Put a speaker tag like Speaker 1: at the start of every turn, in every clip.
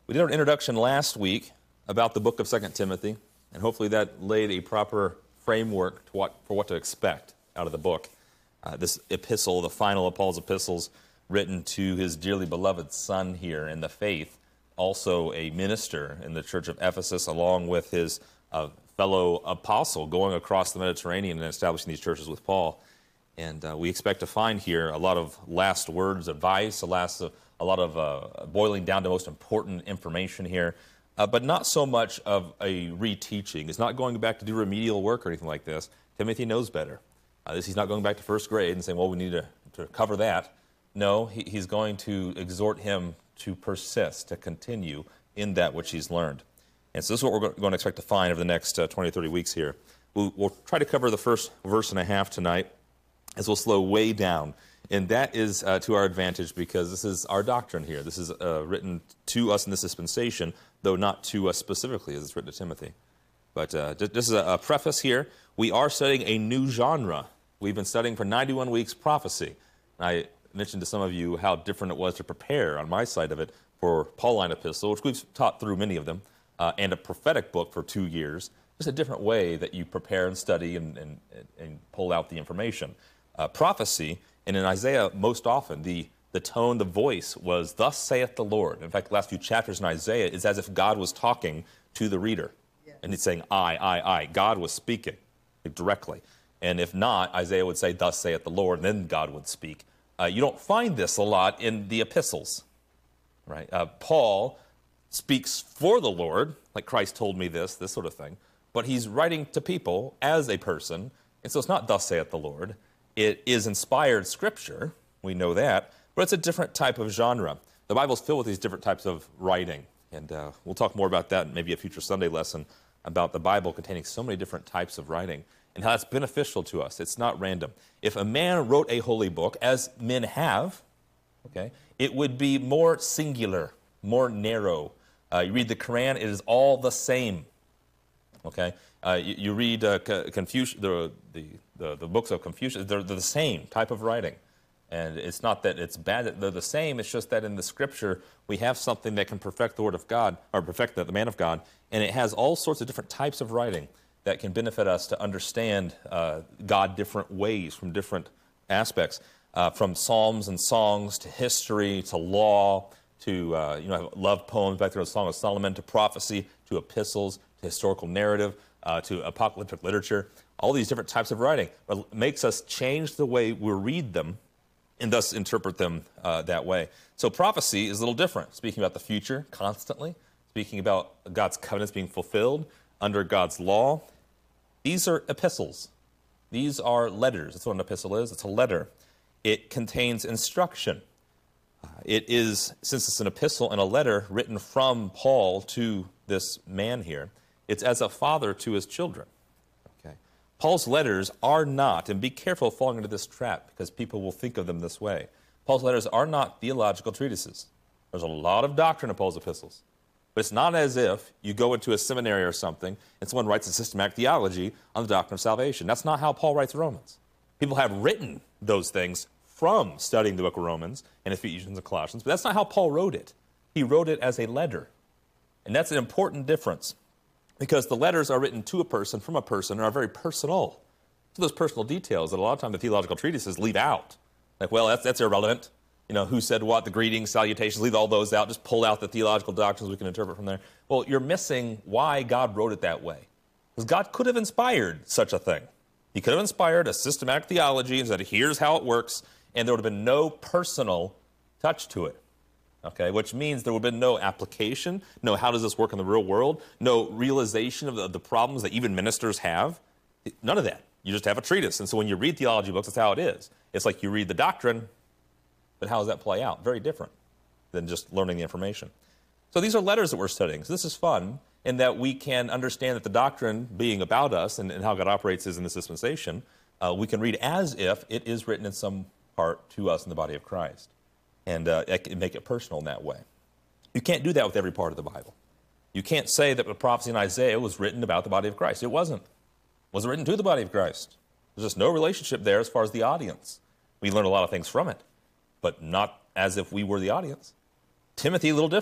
Speaker 1: We did our introduction last week about the book of 2 Timothy, and hopefully that laid a proper framework for what to expect out of the book. This epistle, the final of Paul's epistles, written to his dearly beloved son here in the faith, also a minister in the church of Ephesus, along with his fellow apostle going across the Mediterranean and establishing these churches with Paul. And we expect to find here a lot of last words, advice, a lot of boiling down to most important information here, but not so much of a reteaching. It's not going back to do remedial work or anything like this. Timothy knows better. He's not going back to first grade and saying, well, we need to cover that. No, he's going to exhort him to persist, to continue in that which he's learned. And so this is what we're going to expect to find over the next 20 or 30 weeks here. We'll try to cover the first verse and a half tonight, as we'll slow way down. And that is to our advantage because this is our doctrine here. This is written to us in this dispensation, though not to us specifically as it's written to Timothy. But this is a preface here. We are studying a new genre. We've been studying for 91 weeks prophecy. I mentioned to some of you how different it was to prepare on my side of it for Pauline epistle, which we've taught through many of them, and a prophetic book for 2 years. Just a different way that you prepare and study and pull out the information. Prophecy, and in Isaiah most often, the tone, the voice was, thus saith the Lord. In fact, the last few chapters in Isaiah is as if God was talking to the reader. Yes. And he's saying, I. God was speaking directly. And if not, Isaiah would say, thus saith the Lord, and then God would speak. You don't find this a lot in the epistles, right? Paul speaks for the Lord, like Christ told me this sort of thing. But he's writing to people as a person, and so it's not thus saith the Lord. It is inspired scripture, we know that, but it's a different type of genre. The Bible's filled with these different types of writing, and we'll talk more about that in maybe a future Sunday lesson about the Bible containing so many different types of writing and how that's beneficial to us. It's not random. If a man wrote a holy book, as men have, okay, it would be more singular, more narrow. You read the Quran, it is all the same. Okay, you read Confucius, the books of Confucius. They're the same type of writing, and it's not that it's bad that they're the same. It's just that in the Scripture we have something that can perfect the Word of God, or perfect the man of God, and it has all sorts of different types of writing that can benefit us to understand God different ways from different aspects, from psalms and songs to history to law to love poems. Back there, a Song of Solomon, to prophecy, to epistles, to historical narrative, to apocalyptic literature. All these different types of writing makes us change the way we read them and thus interpret them that way. So prophecy is a little different, speaking about the future constantly, speaking about God's covenants being fulfilled under God's law. These are epistles. These are letters. That's what an epistle is. It's a letter. It contains instruction. It is, since it's an epistle and a letter written from Paul to this man here, it's as a father to his children. Okay. Paul's letters are not, and be careful of falling into this trap because people will think of them this way. Paul's letters are not theological treatises. There's a lot of doctrine in Paul's epistles. But it's not as if you go into a seminary or something and someone writes a systematic theology on the doctrine of salvation. That's not how Paul writes Romans. People have written those things from studying the book of Romans and Ephesians and Colossians, but that's not how Paul wrote it. He wrote it as a letter. And that's an important difference because the letters are written to a person, from a person, and are very personal. So those personal details that a lot of times the theological treatises leave out. Like, well, that's irrelevant. You know, who said what, the greetings, salutations, leave all those out. Just pull out the theological doctrines we can interpret from there. Well, you're missing why God wrote it that way. Because God could have inspired such a thing. He could have inspired a systematic theology and said, here's how it works, and there would have been no personal touch to it. Okay, which means there would have been no application, no how does this work in the real world, no realization of the problems that even ministers have. None of that. You just have a treatise. And so when you read theology books, that's how it is. It's like you read the doctrine, but how does that play out? Very different than just learning the information. So these are letters that we're studying. So this is fun in that we can understand that the doctrine being about us and how God operates is in this dispensation, we can read as if it is written in some part to us in the body of Christ. And make it personal in that way. You can't do that with every part of the Bible. You can't say that the prophecy in Isaiah was written about the body of Christ. It wasn't. It wasn't written to the body of Christ. There's just no relationship there as far as the audience. We learn a lot of things from it, but not as if we were the audience. Timothy, a little different.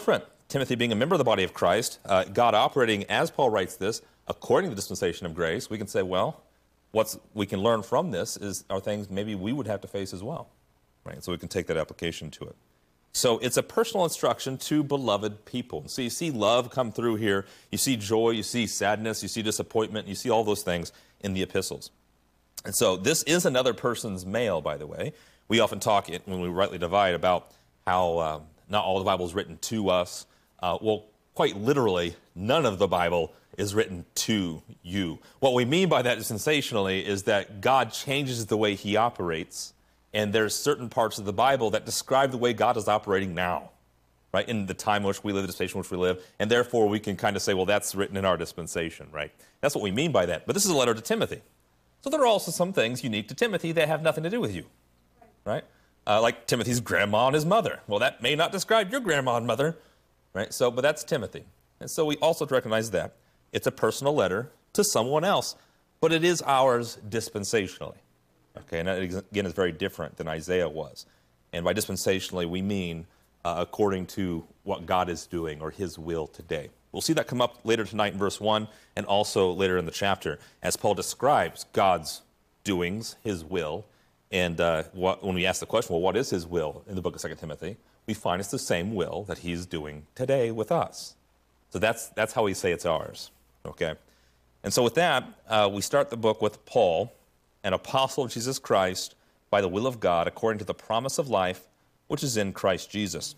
Speaker 1: Timothy being a member of the body of Christ, God operating, as Paul writes this, according to the dispensation of grace, we can say, well, what we can learn from this are things maybe we would have to face as well. Right? So we can take that application to it. So it's a personal instruction to beloved people. So you see love come through here. You see joy, you see sadness, you see disappointment, you see all those things in the epistles. And so this is another person's mail, by the way. We often talk, when we rightly divide, about how not all the Bible is written to us. Well, quite literally, none of the Bible is written to you. What we mean by that sensationally is that God changes the way he operates, and there's certain parts of the Bible that describe the way God is operating now, right, in the time in which we live, the dispensation in which we live, and therefore we can kind of say, well, that's written in our dispensation, right? That's what we mean by that. But this is a letter to Timothy. So there are also some things unique to Timothy that have nothing to do with you, right? Like Timothy's grandma and his mother. Well, that may not describe your grandma and mother, right? So, but that's Timothy. And so we also recognize that. It's a personal letter to someone else, but it is ours dispensationally. Okay, and that, again, is very different than Isaiah was. And by dispensationally, we mean according to what God is doing or his will today. We'll see that come up later tonight in verse 1 and also later in the chapter as Paul describes God's doings, his will. And when we ask the question, well, what is his will in the book of 2 Timothy, we find it's the same will that he's doing today with us. So that's how we say it's ours. Okay? And so with that, we start the book with Paul, an apostle of Jesus Christ, by the will of God, according to the promise of life, which is in Christ Jesus.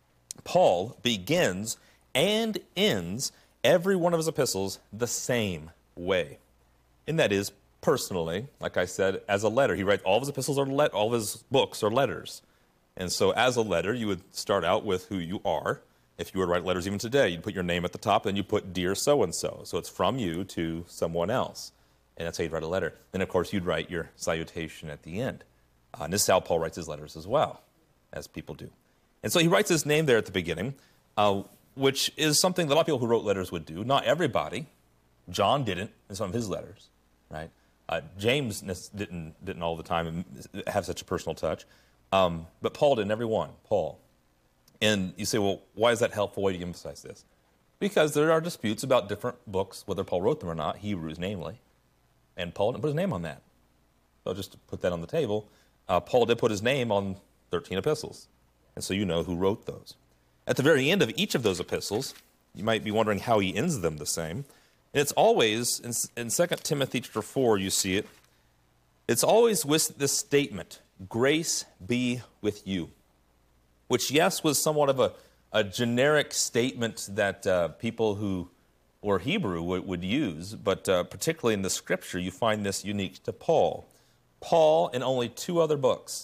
Speaker 1: Paul begins and ends every one of his epistles the same way. And that is personally, like I said, as a letter. He writes all of his epistles all of his books are letters. And so as a letter, you would start out with who you are. If you were to write letters even today, you'd put your name at the top and you put dear so-and-so. So it's from you to someone else. And that's how you'd write a letter. Then, of course, you'd write your salutation at the end. And this is how Paul writes his letters as well, as people do. And so he writes his name there at the beginning, which is something that a lot of people who wrote letters would do. Not everybody. John didn't in some of his letters, right? James didn't all the time have such a personal touch. But Paul did in every one, Paul. And you say, well, why is that helpful? Why do you emphasize this? Because there are disputes about different books, whether Paul wrote them or not, Hebrews namely. And Paul didn't put his name on that. So just to put that on the table, Paul did put his name on 13 epistles. And so you know who wrote those. At the very end of each of those epistles, you might be wondering how he ends them the same. And it's always, in 2 Timothy chapter 4, you see it, it's always with this statement, grace be with you. Which, yes, was somewhat of a generic statement that people who were Hebrew would use, but particularly in the Scripture, you find this unique to Paul. Paul in only two other books.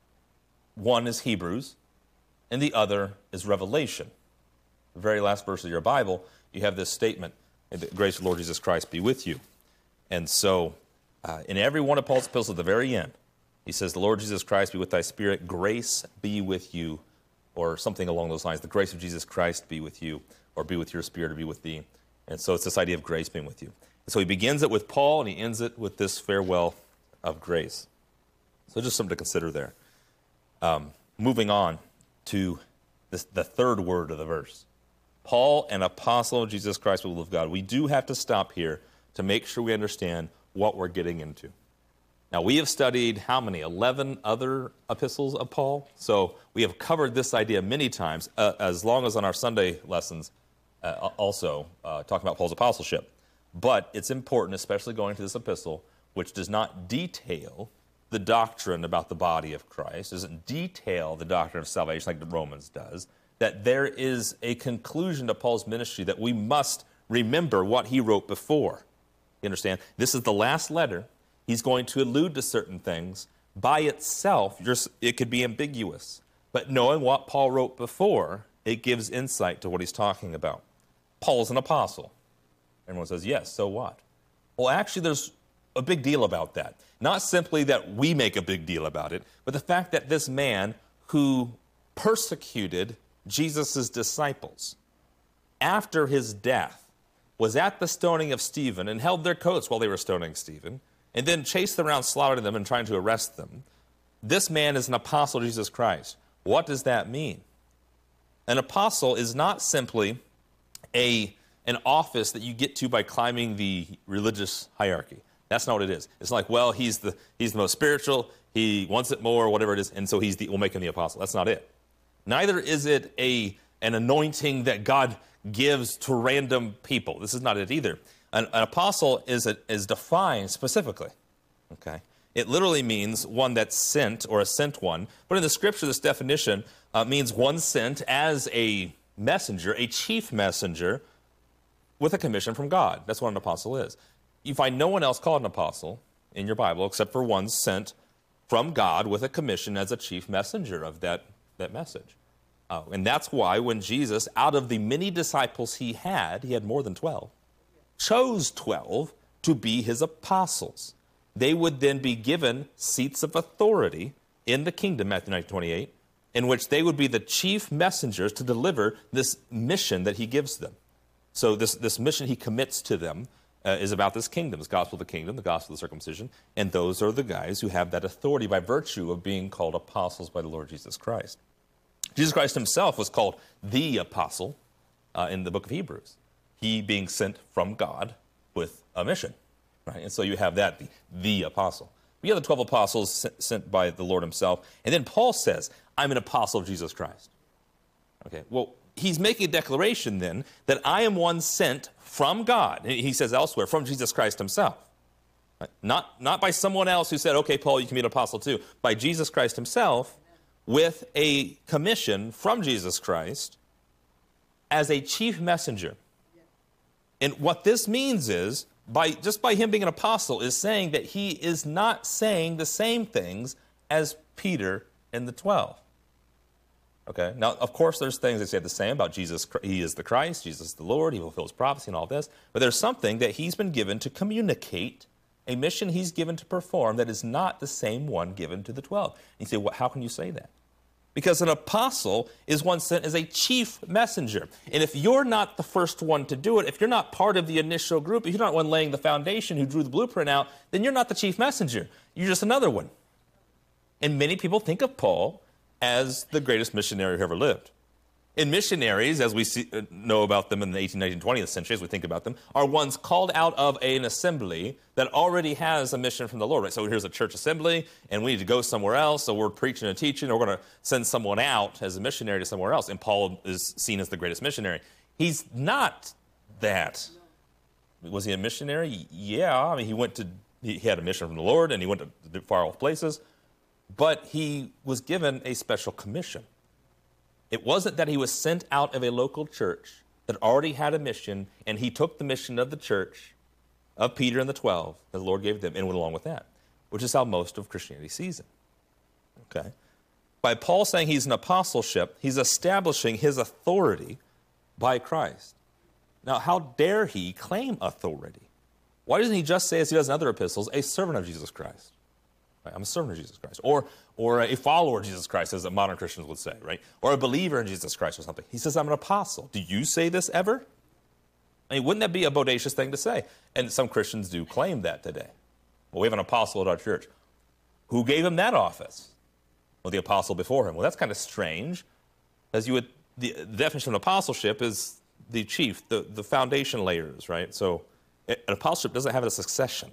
Speaker 1: One is Hebrews, and the other is Revelation. The very last verse of your Bible, you have this statement, the grace of the Lord Jesus Christ be with you. And so, in every one of Paul's epistles at the very end, he says, the Lord Jesus Christ be with thy spirit, grace be with you, or something along those lines. The grace of Jesus Christ be with you, or be with your spirit, or be with thee. And so it's this idea of grace being with you. And so he begins it with Paul, and he ends it with this farewell of grace. So just something to consider there. Moving on to the third word of the verse. Paul, an apostle of Jesus Christ, the will of God. We do have to stop here to make sure we understand what we're getting into. Now, we have studied how many? 11 other epistles of Paul. So we have covered this idea many times, as long as on our Sunday lessons, also talking about Paul's apostleship. But it's important, especially going to this epistle, which does not detail the doctrine about the body of Christ, doesn't detail the doctrine of salvation like the Romans does, that there is a conclusion to Paul's ministry that we must remember what he wrote before. You understand? This is the last letter. He's going to allude to certain things. By itself, it could be ambiguous. But knowing what Paul wrote before, it gives insight to what he's talking about. Paul's an apostle. Everyone says, yes, so what? Well, actually, there's a big deal about that. Not simply that we make a big deal about it, but the fact that this man who persecuted Jesus' disciples after his death was at the stoning of Stephen and held their coats while they were stoning Stephen, and then chased them around, slaughtering them, and trying to arrest them. This man is an apostle of Jesus Christ. What does that mean? An apostle is not simply an office that you get to by climbing the religious hierarchy. That's not what it is. It's like, well, he's the most spiritual, he wants it more, whatever it is, and so we'll make him the apostle. That's not it. Neither is it an anointing that God gives to random people. This is not it either. An apostle is defined specifically. Okay, it literally means one that's sent or a sent one. But in the Scripture, this definition means one sent as a messenger, a chief messenger, with a commission from God. That's what an apostle is. You find no one else called an apostle in your Bible except for one sent from God with a commission as a chief messenger of that message. And that's why when Jesus, out of the many disciples he had more than 12, chose 12 to be his apostles. They would then be given seats of authority in the kingdom, Matthew 19:28, in which they would be the chief messengers to deliver this mission that he gives them. So this mission he commits to them is about this kingdom, this gospel of the kingdom, the gospel of the circumcision, and those are the guys who have that authority by virtue of being called apostles by the Lord Jesus Christ. Jesus Christ himself was called the apostle in the book of Hebrews, he being sent from God with a mission, right? And so you have that, the apostle. We have the 12 apostles sent by the Lord himself, and then Paul says, I'm an apostle of Jesus Christ. Okay, well, he's making a declaration then that I am one sent from God. He says elsewhere, from Jesus Christ himself. Right? Not by someone else who said, okay, Paul, you can be an apostle too. By Jesus Christ himself with a commission from Jesus Christ as a chief messenger. And what this means is, just by him being an apostle, is saying that he is not saying the same things as Peter and the 12. Okay, now, of course, there's things they say the same about Jesus. He is the Christ, Jesus is the Lord, he fulfills prophecy and all this. But there's something that he's been given to communicate, a mission he's given to perform that is not the same one given to the 12. And you say, well, how can you say that? Because an apostle is one sent as a chief messenger. And if you're not the first one to do it, if you're not part of the initial group, if you're not one laying the foundation who drew the blueprint out, then you're not the chief messenger. You're just another one. And many people think of Paul as the greatest missionary who ever lived. And missionaries, as we know about them in the 18th, 19th, 20th century, as we think about them, are ones called out of an assembly that already has a mission from the Lord. Right? So here's a church assembly, and we need to go somewhere else, so we're preaching and teaching, or we're going to send someone out as a missionary to somewhere else. And Paul is seen as the greatest missionary. He's not that. Was he a missionary? Yeah. I mean, he had a mission from the Lord, and he went to far-off places. But he was given a special commission. It wasn't that he was sent out of a local church that already had a mission, and he took the mission of the church, of Peter and the 12, that the Lord gave them, and went along with that, which is how most of Christianity sees it. Okay? By Paul saying he's an apostleship, he's establishing his authority by Christ. Now, how dare he claim authority? Why doesn't he just say, as he does in other epistles, a servant of Jesus Christ? Right? I'm a servant of Jesus Christ. Or a follower of Jesus Christ, as modern Christians would say, right? Or a believer in Jesus Christ or something. He says, I'm an apostle. Do you say this ever? I mean, wouldn't that be a bodacious thing to say? And some Christians do claim that today. Well, we have an apostle at our church. Who gave him that office? Well, the apostle before him. Well, that's kind of strange, as the definition of apostleship is the chief, the foundation layers, right? So an apostleship doesn't have a succession.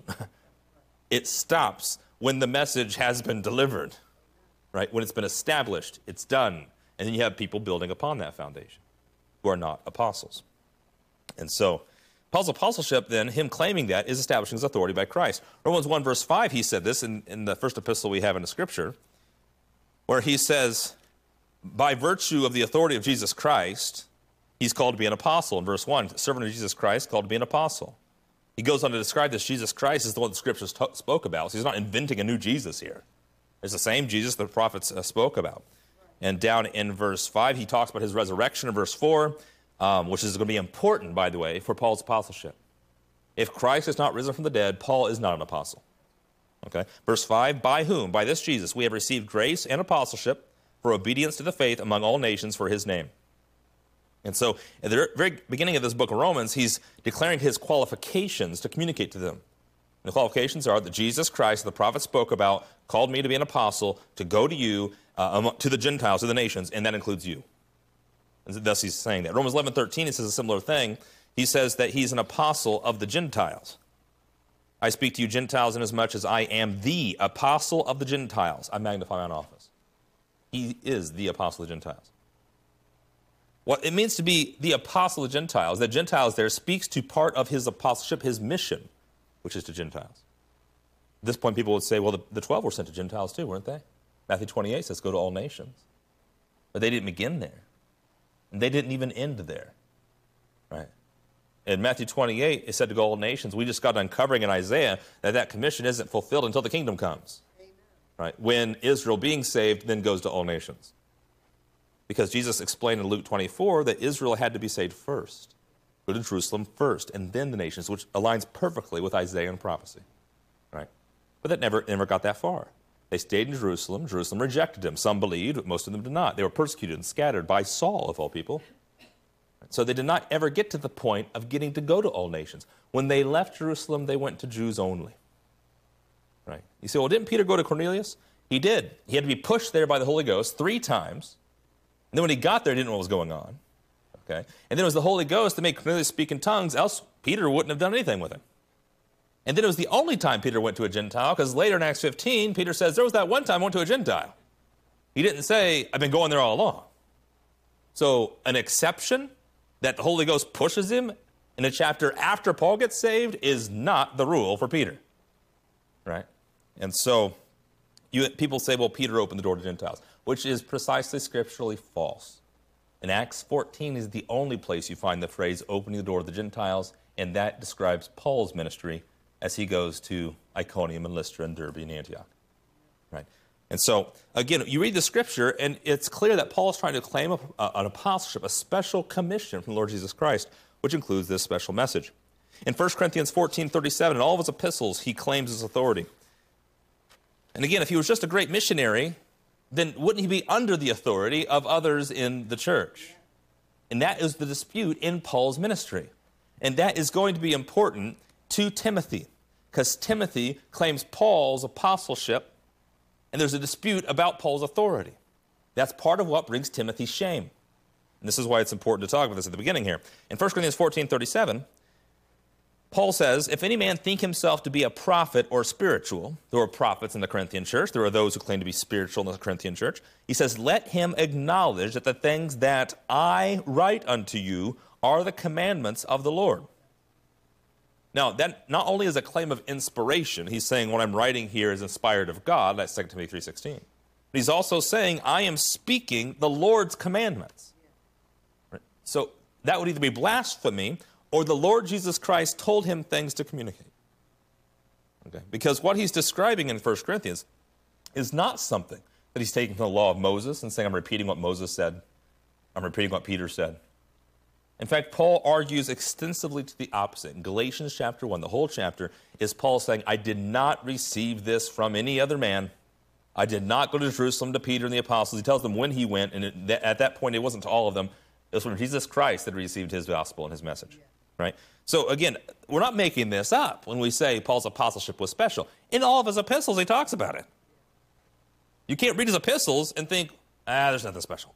Speaker 1: It stops when the message has been delivered, right? When it's been established, it's done. And then you have people building upon that foundation who are not apostles. And so Paul's apostleship, then, him claiming that, is establishing his authority by Christ. Romans 1, verse 5, he said this in the first epistle we have in the Scripture, where he says, by virtue of the authority of Jesus Christ, he's called to be an apostle. In verse 1, servant of Jesus Christ, called to be an apostle. He goes on to describe this. Jesus Christ is the one the Scriptures spoke about. So he's not inventing a new Jesus here. It's the same Jesus the prophets spoke about. And down in verse 5, he talks about his resurrection in verse 4, which is going to be important, by the way, for Paul's apostleship. If Christ is not risen from the dead, Paul is not an apostle. Okay. Verse 5, by whom? By this Jesus, we have received grace and apostleship for obedience to the faith among all nations for his name. And so at the very beginning of this book of Romans, he's declaring his qualifications to communicate to them. And the qualifications are that Jesus Christ, the prophet spoke about, called me to be an apostle, to go to you, to the Gentiles, to the nations, and that includes you. And thus he's saying that. Romans 11:13, he says a similar thing. He says that he's an apostle of the Gentiles. I speak to you Gentiles inasmuch as I am the apostle of the Gentiles. I magnify mine office. He is the apostle of the Gentiles. What it means to be the apostle of the Gentiles, that Gentiles there speaks to part of his apostleship, his mission, which is to Gentiles. At this point, people would say, well, the 12 were sent to Gentiles too, weren't they? Matthew 28 says, go to all nations. But they didn't begin there. And they didn't even end there. Right? In Matthew 28, it said to go to all nations. We just got uncovering in Isaiah that commission isn't fulfilled until the kingdom comes. Amen. Right? When Israel being saved then goes to all nations. Because Jesus explained in Luke 24 that Israel had to be saved first. Go to Jerusalem first, and then the nations, which aligns perfectly with Isaiah and prophecy. Right? But that never got that far. They stayed in Jerusalem. Jerusalem rejected them. Some believed, but most of them did not. They were persecuted and scattered by Saul, of all people. So they did not ever get to the point of getting to go to all nations. When they left Jerusalem, they went to Jews only. Right? You say, well, didn't Peter go to Cornelius? He did. He had to be pushed there by the Holy Ghost 3 times. And then when he got there, he didn't know what was going on. Okay? And then it was the Holy Ghost that made Cornelius speak in tongues, else Peter wouldn't have done anything with him. And then it was the only time Peter went to a Gentile, because later in Acts 15, Peter says, there was that one time I went to a Gentile. He didn't say, I've been going there all along. So an exception that the Holy Ghost pushes him in a chapter after Paul gets saved is not the rule for Peter. Right? And so people say, well, Peter opened the door to Gentiles, which is precisely scripturally false. In Acts 14 is the only place you find the phrase opening the door to the Gentiles, and that describes Paul's ministry as he goes to Iconium and Lystra and Derbe and Antioch. Right? And so, again, you read the scripture, and it's clear that Paul is trying to claim an apostleship, a special commission from the Lord Jesus Christ, which includes this special message. In 1 Corinthians 14:37, in all of his epistles, he claims his authority. And again, if he was just a great missionary, then wouldn't he be under the authority of others in the church? And that is the dispute in Paul's ministry. And that is going to be important to Timothy, because Timothy claims Paul's apostleship, and there's a dispute about Paul's authority. That's part of what brings Timothy shame. And this is why it's important to talk about this at the beginning here. In 1 Corinthians 14:37, Paul says, if any man think himself to be a prophet or spiritual, there were prophets in the Corinthian church, there are those who claim to be spiritual in the Corinthian church, he says, let him acknowledge that the things that I write unto you are the commandments of the Lord. Now, that not only is a claim of inspiration, he's saying what I'm writing here is inspired of God, that's 2 Timothy 3:16. But he's also saying, I am speaking the Lord's commandments. Right? So that would either be blasphemy, or the Lord Jesus Christ told him things to communicate. Okay? Because what he's describing in 1 Corinthians is not something that he's taking from the law of Moses and saying, I'm repeating what Moses said. I'm repeating what Peter said. In fact, Paul argues extensively to the opposite. In Galatians chapter 1, the whole chapter is Paul saying, I did not receive this from any other man. I did not go to Jerusalem to Peter and the apostles. He tells them when he went, and at that point it wasn't to all of them. It was from Jesus Christ that received his gospel and his message. Right? So again, we're not making this up when we say Paul's apostleship was special. In all of his epistles, he talks about it. You can't read his epistles and think, there's nothing special.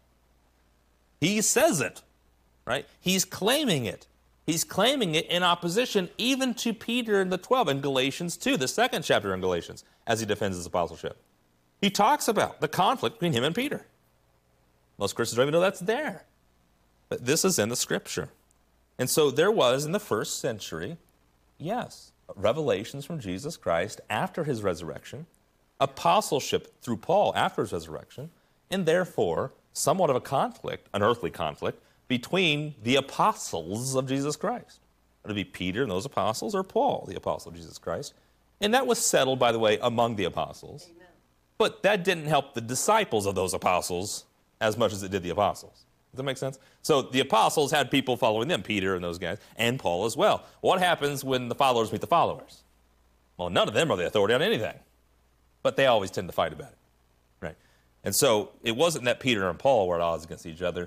Speaker 1: He says it. Right? He's claiming it. He's claiming it in opposition even to Peter and the 12 in Galatians 2, the second chapter in Galatians, as he defends his apostleship. He talks about the conflict between him and Peter. Most Christians don't even know that's there. But this is in the scripture. And so there was in the first century, yes, revelations from Jesus Christ after his resurrection, apostleship through Paul after his resurrection, and therefore somewhat of a conflict, an earthly conflict, between the apostles of Jesus Christ. It would be Peter and those apostles, or Paul, the apostle of Jesus Christ. And that was settled, by the way, among the apostles. Amen. But that didn't help the disciples of those apostles as much as it did the apostles. Does that make sense? So the apostles had people following them, Peter and those guys, and Paul as well. What happens when the followers meet the followers? Well, none of them are the authority on anything. But they always tend to fight about it. Right? And so it wasn't that Peter and Paul were at odds against each other.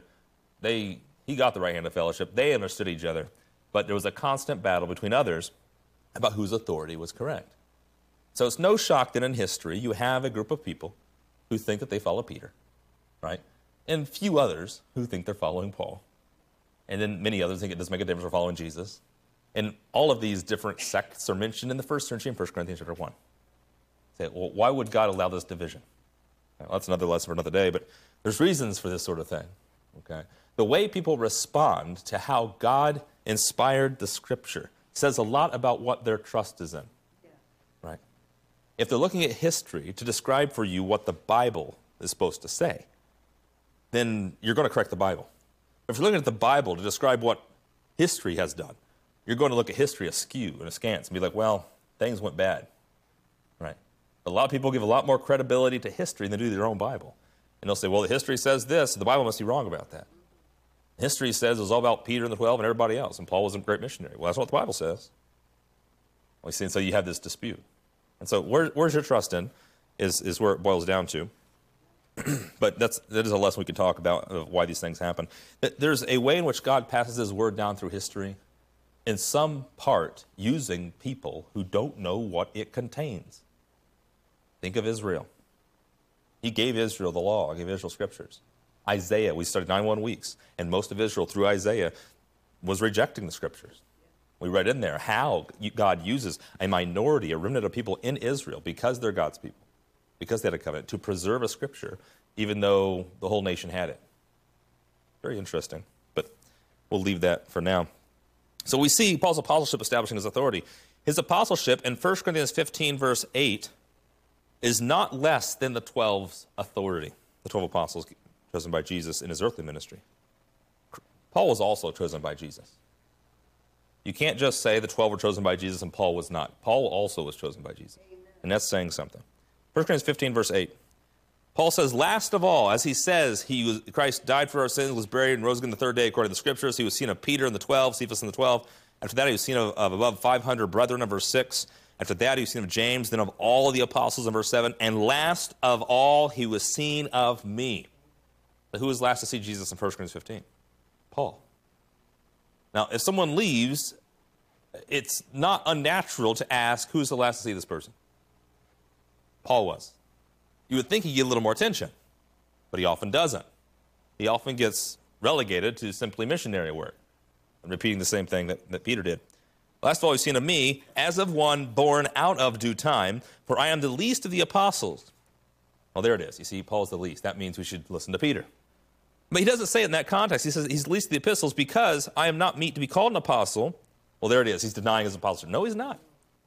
Speaker 1: He got the right hand of fellowship. They understood each other. But there was a constant battle between others about whose authority was correct. So it's no shock that in history you have a group of people who think that they follow Peter, right? and few others who think they're following Paul. And then many others think it doesn't make a difference for following Jesus. And all of these different sects are mentioned in the first century in 1 Corinthians chapter 1. Say, well, why would God allow this division? Well, that's another lesson for another day, but there's reasons for this sort of thing. Okay? The way people respond to how God inspired the Scripture says a lot about what their trust is in. Yeah. Right? If they're looking at history to describe for you what the Bible is supposed to say, then you're going to correct the Bible. If you're looking at the Bible to describe what history has done, you're going to look at history askew and askance and be like, well, things went bad. Right? A lot of people give a lot more credibility to history than they do their own Bible. And they'll say, well, the history says this, so the Bible must be wrong about that. History says it was all about Peter and the 12 and everybody else, and Paul was a great missionary. Well, that's what the Bible says. Well, see, and so you have this dispute. And so where's your trust in is where it boils down to. But that is a lesson we could talk about of why these things happen. There's a way in which God passes his word down through history, in some part using people who don't know what it contains. Think of Israel. He gave Israel the law, gave Israel scriptures. Isaiah, we studied 91 weeks, and most of Israel through Isaiah was rejecting the scriptures. We read in there how God uses a minority, a remnant of people in Israel, because they're God's people, because they had a covenant, to preserve a scripture, even though the whole nation had it. Very interesting, but we'll leave that for now. So we see Paul's apostleship establishing his authority. His apostleship in 1 Corinthians 15, verse 8, is not less than the 12's authority, the 12 apostles chosen by Jesus in his earthly ministry. Paul was also chosen by Jesus. You can't just say the 12 were chosen by Jesus and Paul was not. Paul also was chosen by Jesus. Amen. And that's saying something. 1 Corinthians 15, verse 8. Paul says, last of all, as he says, Christ died for our sins, was buried, and rose again the third day according to the Scriptures. He was seen of Peter and the 12, Cephas and the 12. After that, he was seen of above 500 brethren in verse 6. After that, he was seen of James, then of all of the apostles in verse 7. And last of all, he was seen of me. But who was last to see Jesus in 1 Corinthians 15? Paul. Now, if someone leaves, it's not unnatural to ask, who's the last to see this person? Paul was. You would think he'd get a little more attention, but he often doesn't. He often gets relegated to simply missionary work and repeating the same thing that Peter did. Last of all, you've seen of me, as of one born out of due time, for I am the least of the apostles. Well, there it is. You see, Paul's the least. That means we should listen to Peter. But he doesn't say it in that context. He says he's the least of the epistles because I am not meet to be called an apostle. Well, there it is. He's denying his apostleship. No, he's not.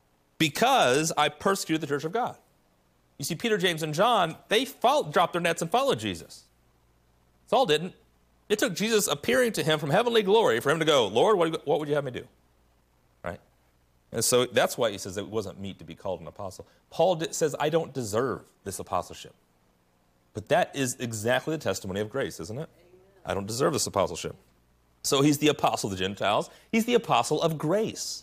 Speaker 1: Because I persecuted the church of God. You see, Peter, James, and John, they dropped their nets and followed Jesus. Saul didn't. It took Jesus appearing to him from heavenly glory for him to go, Lord, what would you have me do? Right? And so that's why he says it wasn't meet to be called an apostle. Paul says, I don't deserve this apostleship. But that is exactly the testimony of grace, isn't it? Amen. I don't deserve this apostleship. So he's the apostle of the Gentiles. He's the apostle of grace.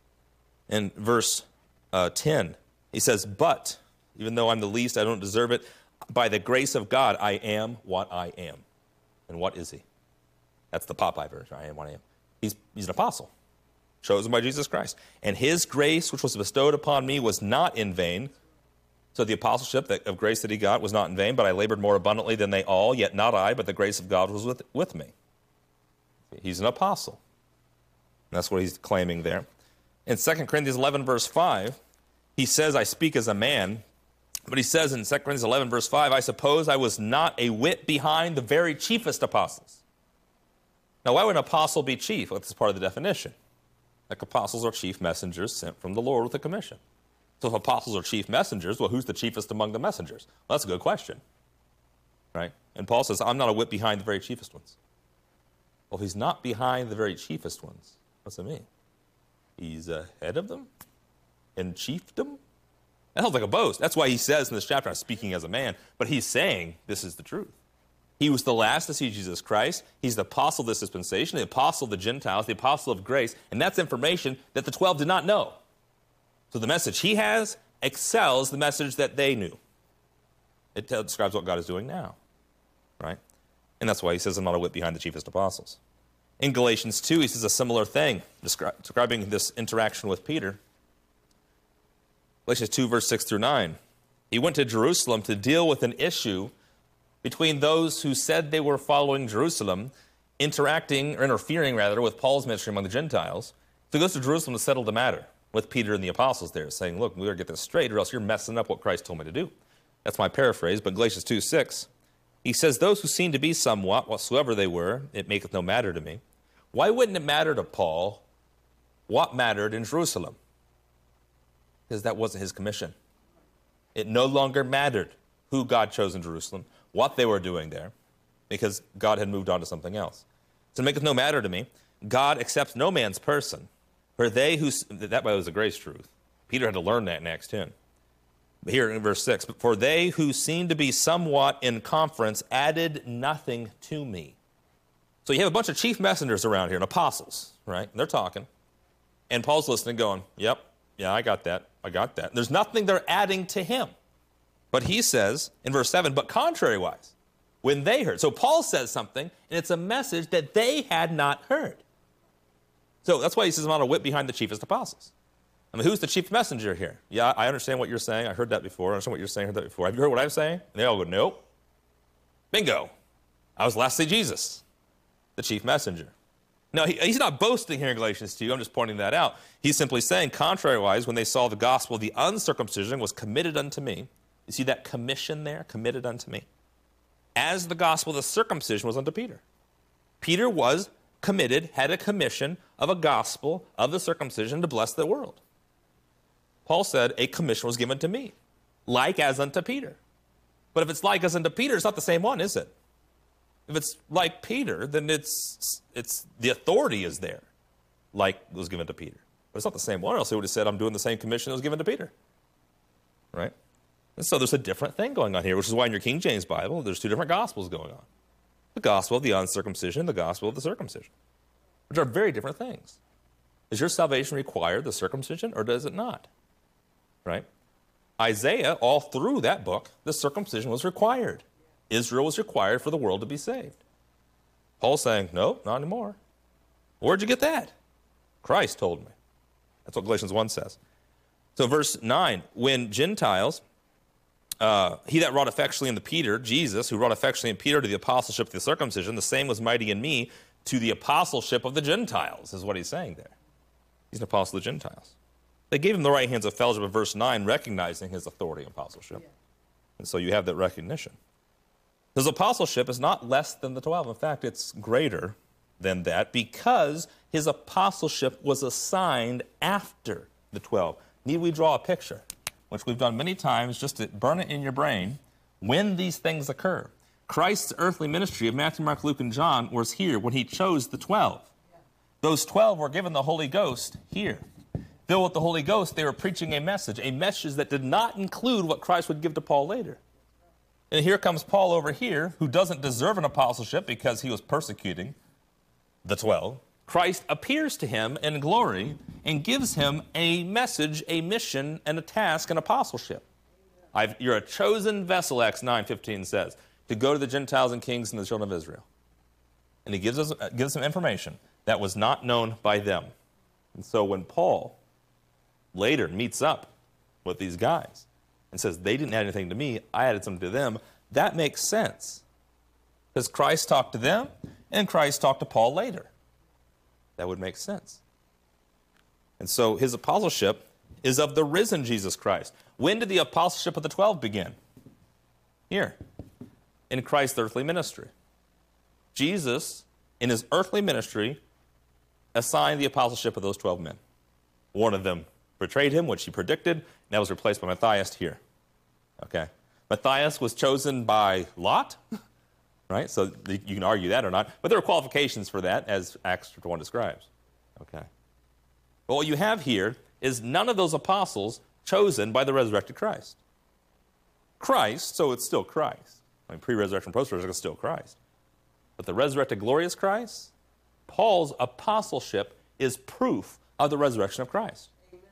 Speaker 1: In verse 10, he says, but, even though I'm the least, I don't deserve it, by the grace of God, I am what I am. And what is he? That's the Popeye version. I am what I am. He's an apostle, chosen by Jesus Christ. And his grace, which was bestowed upon me, was not in vain. So the apostleship of grace that he got was not in vain, but I labored more abundantly than they all, yet not I, but the grace of God was with me. He's an apostle. And that's what he's claiming there. In 2 Corinthians 11, verse 5, he says, I speak as a man. But he says in 2 Corinthians 11, verse 5, I suppose I was not a whit behind the very chiefest apostles. Now, why would an apostle be chief? Well, that's part of the definition. Like apostles are chief messengers sent from the Lord with a commission. So if apostles are chief messengers, well, who's the chiefest among the messengers? Well, that's a good question. Right? And Paul says, I'm not a whit behind the very chiefest ones. Well, if he's not behind the very chiefest ones, what's it mean? He's ahead of them? In chiefdom? That sounds like a boast. That's why he says in this chapter, I'm speaking as a man, but he's saying this is the truth. He was the last to see Jesus Christ. He's the apostle of this dispensation, the apostle of the Gentiles, the apostle of grace, and that's information that the 12 did not know. So the message he has excels the message that they knew. It describes what God is doing now, right? And that's why he says, I'm not a whit behind the chiefest apostles. In Galatians 2, he says a similar thing, describing this interaction with Peter. Galatians 2, verse 6 through 9. He went to Jerusalem to deal with an issue between those who said they were following Jerusalem, interfering with Paul's ministry among the Gentiles. So he goes to Jerusalem to settle the matter with Peter and the apostles there, saying, look, we got to get this straight or else you're messing up what Christ told me to do. That's my paraphrase, but Galatians 2:6, he says, those who seem to be somewhat, whatsoever they were, it maketh no matter to me. Why wouldn't it matter to Paul what mattered in Jerusalem? Because that wasn't his commission. It no longer mattered who God chose in Jerusalem, what they were doing there, because God had moved on to something else. So it maketh no matter to me. God accepts no man's person. For they who, that was a grace truth. Peter had to learn that in Acts 10. But here in verse 6, for they who seem to be somewhat in conference added nothing to me. So you have a bunch of chief messengers around here and apostles, right? And they're talking. And Paul's listening going, yep, yeah, I got that. There's nothing they're adding to him. But he says in verse 7, but contrariwise, when they heard. So Paul says something, and it's a message that they had not heard. So that's why he says I'm not a whip behind the chiefest apostles. I mean, who's the chief messenger here? Yeah, I understand what you're saying. I heard that before. I understand what you're saying. I heard that before. Have you heard what I'm saying? And they all go, nope. Bingo. I was last to see Jesus, the chief messenger. No, he's not boasting here in Galatians 2. I'm just pointing that out. He's simply saying, contrariwise, when they saw the gospel of the uncircumcision was committed unto me. You see that commission there? Committed unto me. As the gospel of the circumcision was unto Peter. Peter was committed, had a commission of a gospel of the circumcision to bless the world. Paul said, a commission was given to me, like as unto Peter. But if it's like as unto Peter, it's not the same one, is it? If it's like Peter, then it's the authority is there, like was given to Peter. But it's not the same one, else he would have said, I'm doing the same commission that was given to Peter. Right? And so there's a different thing going on here, which is why in your King James Bible, there's two different gospels going on. The gospel of the uncircumcision, the gospel of the circumcision, which are very different things. Does your salvation require the circumcision, or does it not? Right? Isaiah, all through that book, the circumcision was required. Israel was required for the world to be saved. Paul's saying, no, not anymore. Where'd you get that? Christ told me. That's what Galatians 1 says. So verse 9, when Gentiles, he that wrought effectually in the Peter, Jesus, who wrought effectually in Peter to the apostleship of the circumcision, the same was mighty in me to the apostleship of the Gentiles, is what he's saying there. He's an apostle of the Gentiles. They gave him the right hands of fellowship in verse 9, recognizing his authority and apostleship. And so you have that recognition. His apostleship is not less than the 12. In fact, it's greater than that because his apostleship was assigned after the 12. Need we draw a picture, which we've done many times just to burn it in your brain, when these things occur. Christ's earthly ministry of Matthew, Mark, Luke, and John was here when he chose the 12. Those 12 were given the Holy Ghost here. Filled with the Holy Ghost, they were preaching a message that did not include what Christ would give to Paul later. And here comes Paul over here, who doesn't deserve an apostleship because he was persecuting the 12. Christ appears to him in glory and gives him a message, a mission, and a task, an apostleship. You're a chosen vessel, Acts 9:15 says, to go to the Gentiles and kings and the children of Israel. And he gives them information that was not known by them. And so when Paul later meets up with these guys and says, they didn't add anything to me, I added something to them, that makes sense. Because Christ talked to them, and Christ talked to Paul later. That would make sense. And so his apostleship is of the risen Jesus Christ. When did the apostleship of the 12 begin? Here, in Christ's earthly ministry. Jesus, in his earthly ministry, assigned the apostleship of those 12 men. One of them betrayed him, which he predicted, and that was replaced by Matthias here. Okay? Matthias was chosen by Lot, right? So you can argue that or not, but there are qualifications for that, as Acts chapter 1 describes. Okay? But what you have here is none of those apostles chosen by the resurrected Christ. Christ, so it's still Christ. I mean, pre-resurrection, post-resurrection, it's still Christ. But the resurrected glorious Christ, Paul's apostleship is proof of the resurrection of Christ.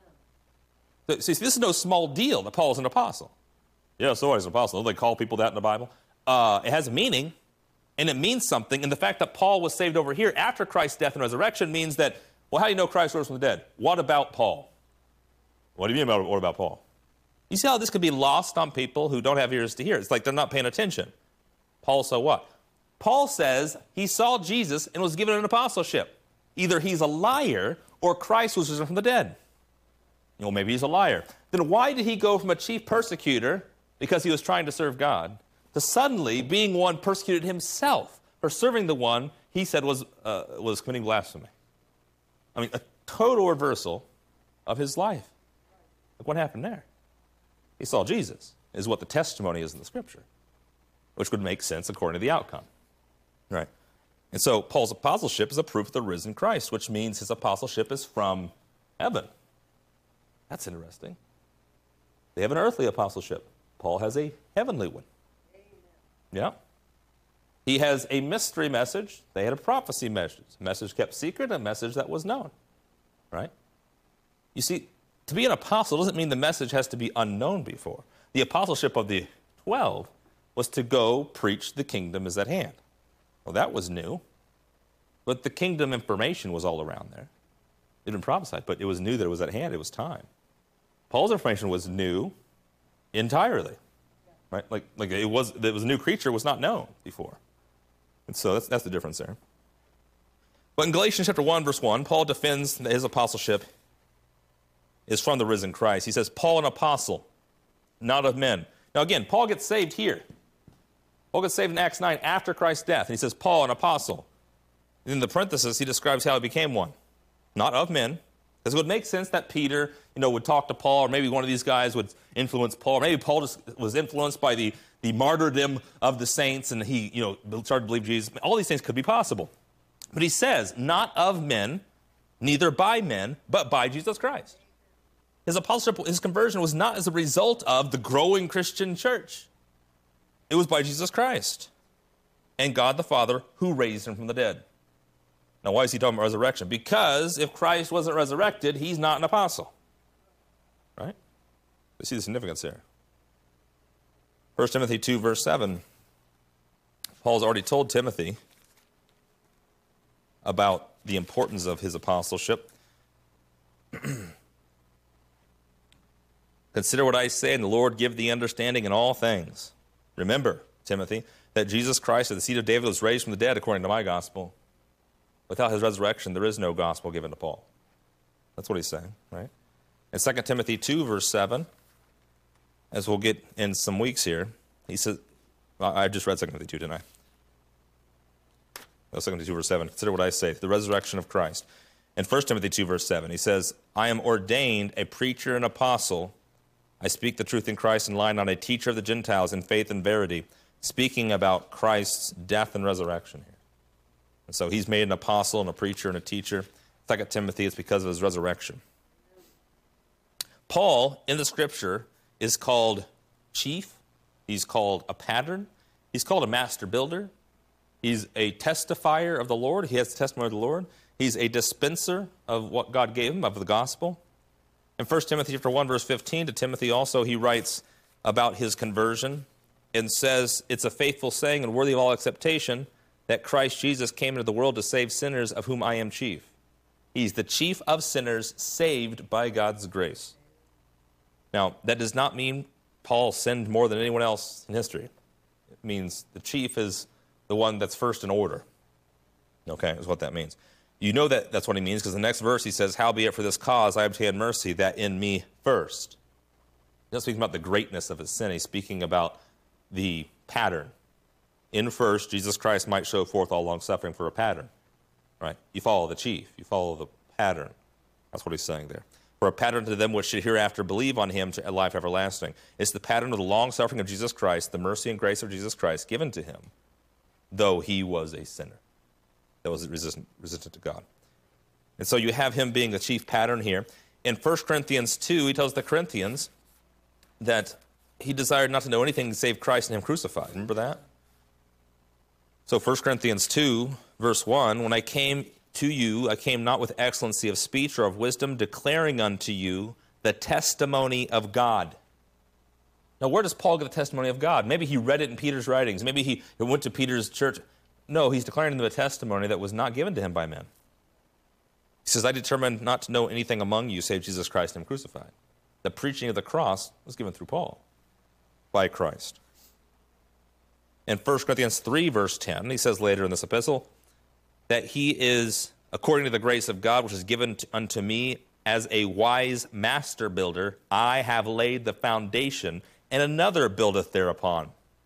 Speaker 1: Amen. So, see, this is no small deal that Paul is an apostle. Yeah, so he's an apostle. Don't they call people that in the Bible? It has a meaning, and it means something. And the fact that Paul was saved over here after Christ's death and resurrection means that, well, how do you know Christ rose from the dead? What about Paul? What do you mean what about Paul? You see how this could be lost on people who don't have ears to hear? It's like they're not paying attention. Paul saw what? Paul says he saw Jesus and was given an apostleship. Either he's a liar or Christ was risen from the dead. Well, maybe he's a liar. Then why did he go from a chief persecutor, because he was trying to serve God, to suddenly being one persecuted himself for serving the one he said was committing blasphemy? I mean, a total reversal of his life. Look what happened there. He saw Jesus, is what the testimony is in the Scripture, which would make sense according to the outcome. Right? And so Paul's apostleship is a proof of the risen Christ, which means his apostleship is from heaven. That's interesting. They have an earthly apostleship. Paul has a heavenly one. Yeah. He has a mystery message. They had a prophecy message. A message kept secret, a message that was known. Right? You see, to be an apostle doesn't mean the message has to be unknown before. The apostleship of the 12 was to go preach the kingdom is at hand. Well, that was new. But the kingdom information was all around there. It had been prophesied, but it was new that it was at hand. It was time. Paul's information was new entirely. Right? Like it was a new creature, was not known before. And so that's the difference there. But in Galatians chapter 1, verse 1, Paul defends that his apostleship is from the risen Christ. He says, Paul, an apostle, not of men. Now again, Paul gets saved here. Paul gets saved in Acts 9 after Christ's death. And he says, Paul, an apostle. And in the parenthesis, he describes how he became one. Not of men. Because it would make sense that Peter, would talk to Paul, or maybe one of these guys would influence Paul. Or maybe Paul just was influenced by the martyrdom of the saints, and he, started to believe Jesus. All these things could be possible. But he says, not of men, neither by men, but by Jesus Christ. His apostleship, his conversion was not as a result of the growing Christian church. It was by Jesus Christ and God the Father who raised him from the dead. Now, why is he talking about resurrection? Because if Christ wasn't resurrected, he's not an apostle. Right? You see the significance here. 1 Timothy 2, verse 7. Paul's already told Timothy about the importance of his apostleship. Consider what I say, and the Lord give thee understanding in all things. Remember, Timothy, that Jesus Christ of the seed of David was raised from the dead according to my gospel. Without his resurrection, there is no gospel given to Paul. That's what he's saying, right? In 2 Timothy 2, verse 7, as we'll get in some weeks here, he says, I just read 2 Timothy 2, didn't I? No, 2 Timothy 2, verse 7. Consider what I say, the resurrection of Christ. In 1 Timothy 2, verse 7, he says, I am ordained a preacher and apostle. I speak the truth in Christ and lie not, a teacher of the Gentiles in faith and verity, speaking about Christ's death and resurrection here. And so he's made an apostle and a preacher and a teacher. 2 Timothy, it's because of his resurrection. Paul, in the Scripture, is called chief. He's called a pattern. He's called a master builder. He's a testifier of the Lord. He has the testimony of the Lord. He's a dispenser of what God gave him, of the gospel. In 1 Timothy chapter 1, verse 15, to Timothy also, he writes about his conversion and says, it's a faithful saying and worthy of all acceptation that Christ Jesus came into the world to save sinners, of whom I am chief. He's the chief of sinners saved by God's grace. Now, that does not mean Paul sinned more than anyone else in history. It means the chief is the one that's first in order. Okay, is what that means. You know that that's what he means, because the next verse he says, howbeit for this cause I obtained mercy, that in me first. He's not speaking about the greatness of his sin. He's speaking about the pattern. In first, Jesus Christ might show forth all long-suffering for a pattern. Right? You follow the chief. You follow the pattern. That's what he's saying there. For a pattern to them which should hereafter believe on him to life everlasting. It's the pattern of the long-suffering of Jesus Christ, the mercy and grace of Jesus Christ given to him, though he was a sinner that was resistant to God. And so you have him being the chief pattern here. In 1 Corinthians 2, he tells the Corinthians that he desired not to know anything save Christ and him crucified. Remember that? So 1 Corinthians 2, verse 1, when I came to you, I came not with excellency of speech or of wisdom, declaring unto you the testimony of God. Now, where does Paul get the testimony of God? Maybe he read it in Peter's writings. Maybe he went to Peter's church. No, he's declaring them a testimony that was not given to him by men. He says, I determined not to know anything among you save Jesus Christ and him crucified. The preaching of the cross was given through Paul by Christ. in 1 Corinthians 3, verse 10, he says later in this epistle, that he is, according to the grace of God, which is given unto me as a wise master builder, I have laid the foundation, and another buildeth thereupon.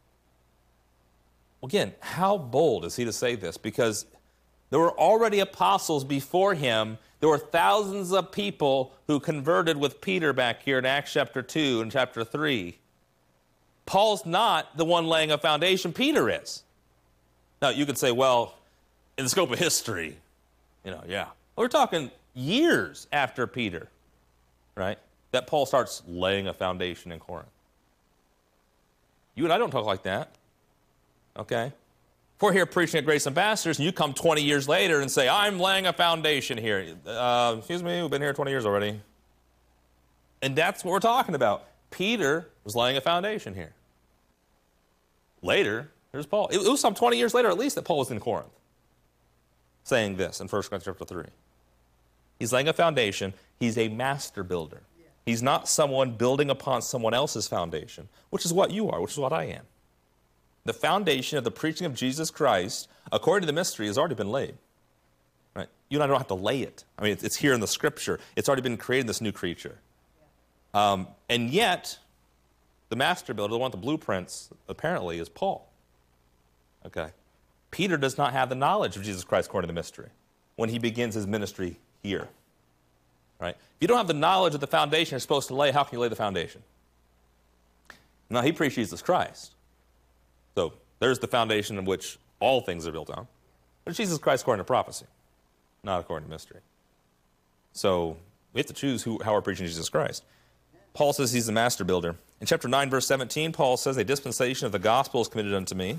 Speaker 1: Again, how bold is he to say this? Because there were already apostles before him. There were thousands of people who converted with Peter back here in Acts chapter 2 and chapter 3. Paul's not the one laying a foundation. Peter is. Now, you could say, well, in the scope of history, yeah. We're talking years after Peter, right, that Paul starts laying a foundation in Corinth. You and I don't talk like that, okay? If we're here preaching at Grace Ambassadors, and you come 20 years later and say, I'm laying a foundation here. Excuse me, we've been here 20 years already. And that's what we're talking about. Peter was laying a foundation here. Later, there's Paul. It was some 20 years later at least that Paul was in Corinth, saying this in 1 Corinthians chapter 3. He's laying a foundation. He's a master builder. He's not someone building upon someone else's foundation, which is what you are, which is what I am. The foundation of the preaching of Jesus Christ, according to the mystery, has already been laid. Right? You and I don't have to lay it. I mean, it's here in the Scripture. It's already been created, this new creature. And yet, the master builder, the one with the blueprints, apparently, is Paul. Okay? Peter does not have the knowledge of Jesus Christ according to the mystery when he begins his ministry here. Right? If you don't have the knowledge of the foundation you're supposed to lay, how can you lay the foundation? Now, he preached Jesus Christ. So there's the foundation in which all things are built on. But Jesus Christ according to prophecy, not according to mystery. So we have to choose how we're preaching Jesus Christ. Paul says he's the master builder. In chapter 9, verse 17, Paul says, a dispensation of the gospel is committed unto me.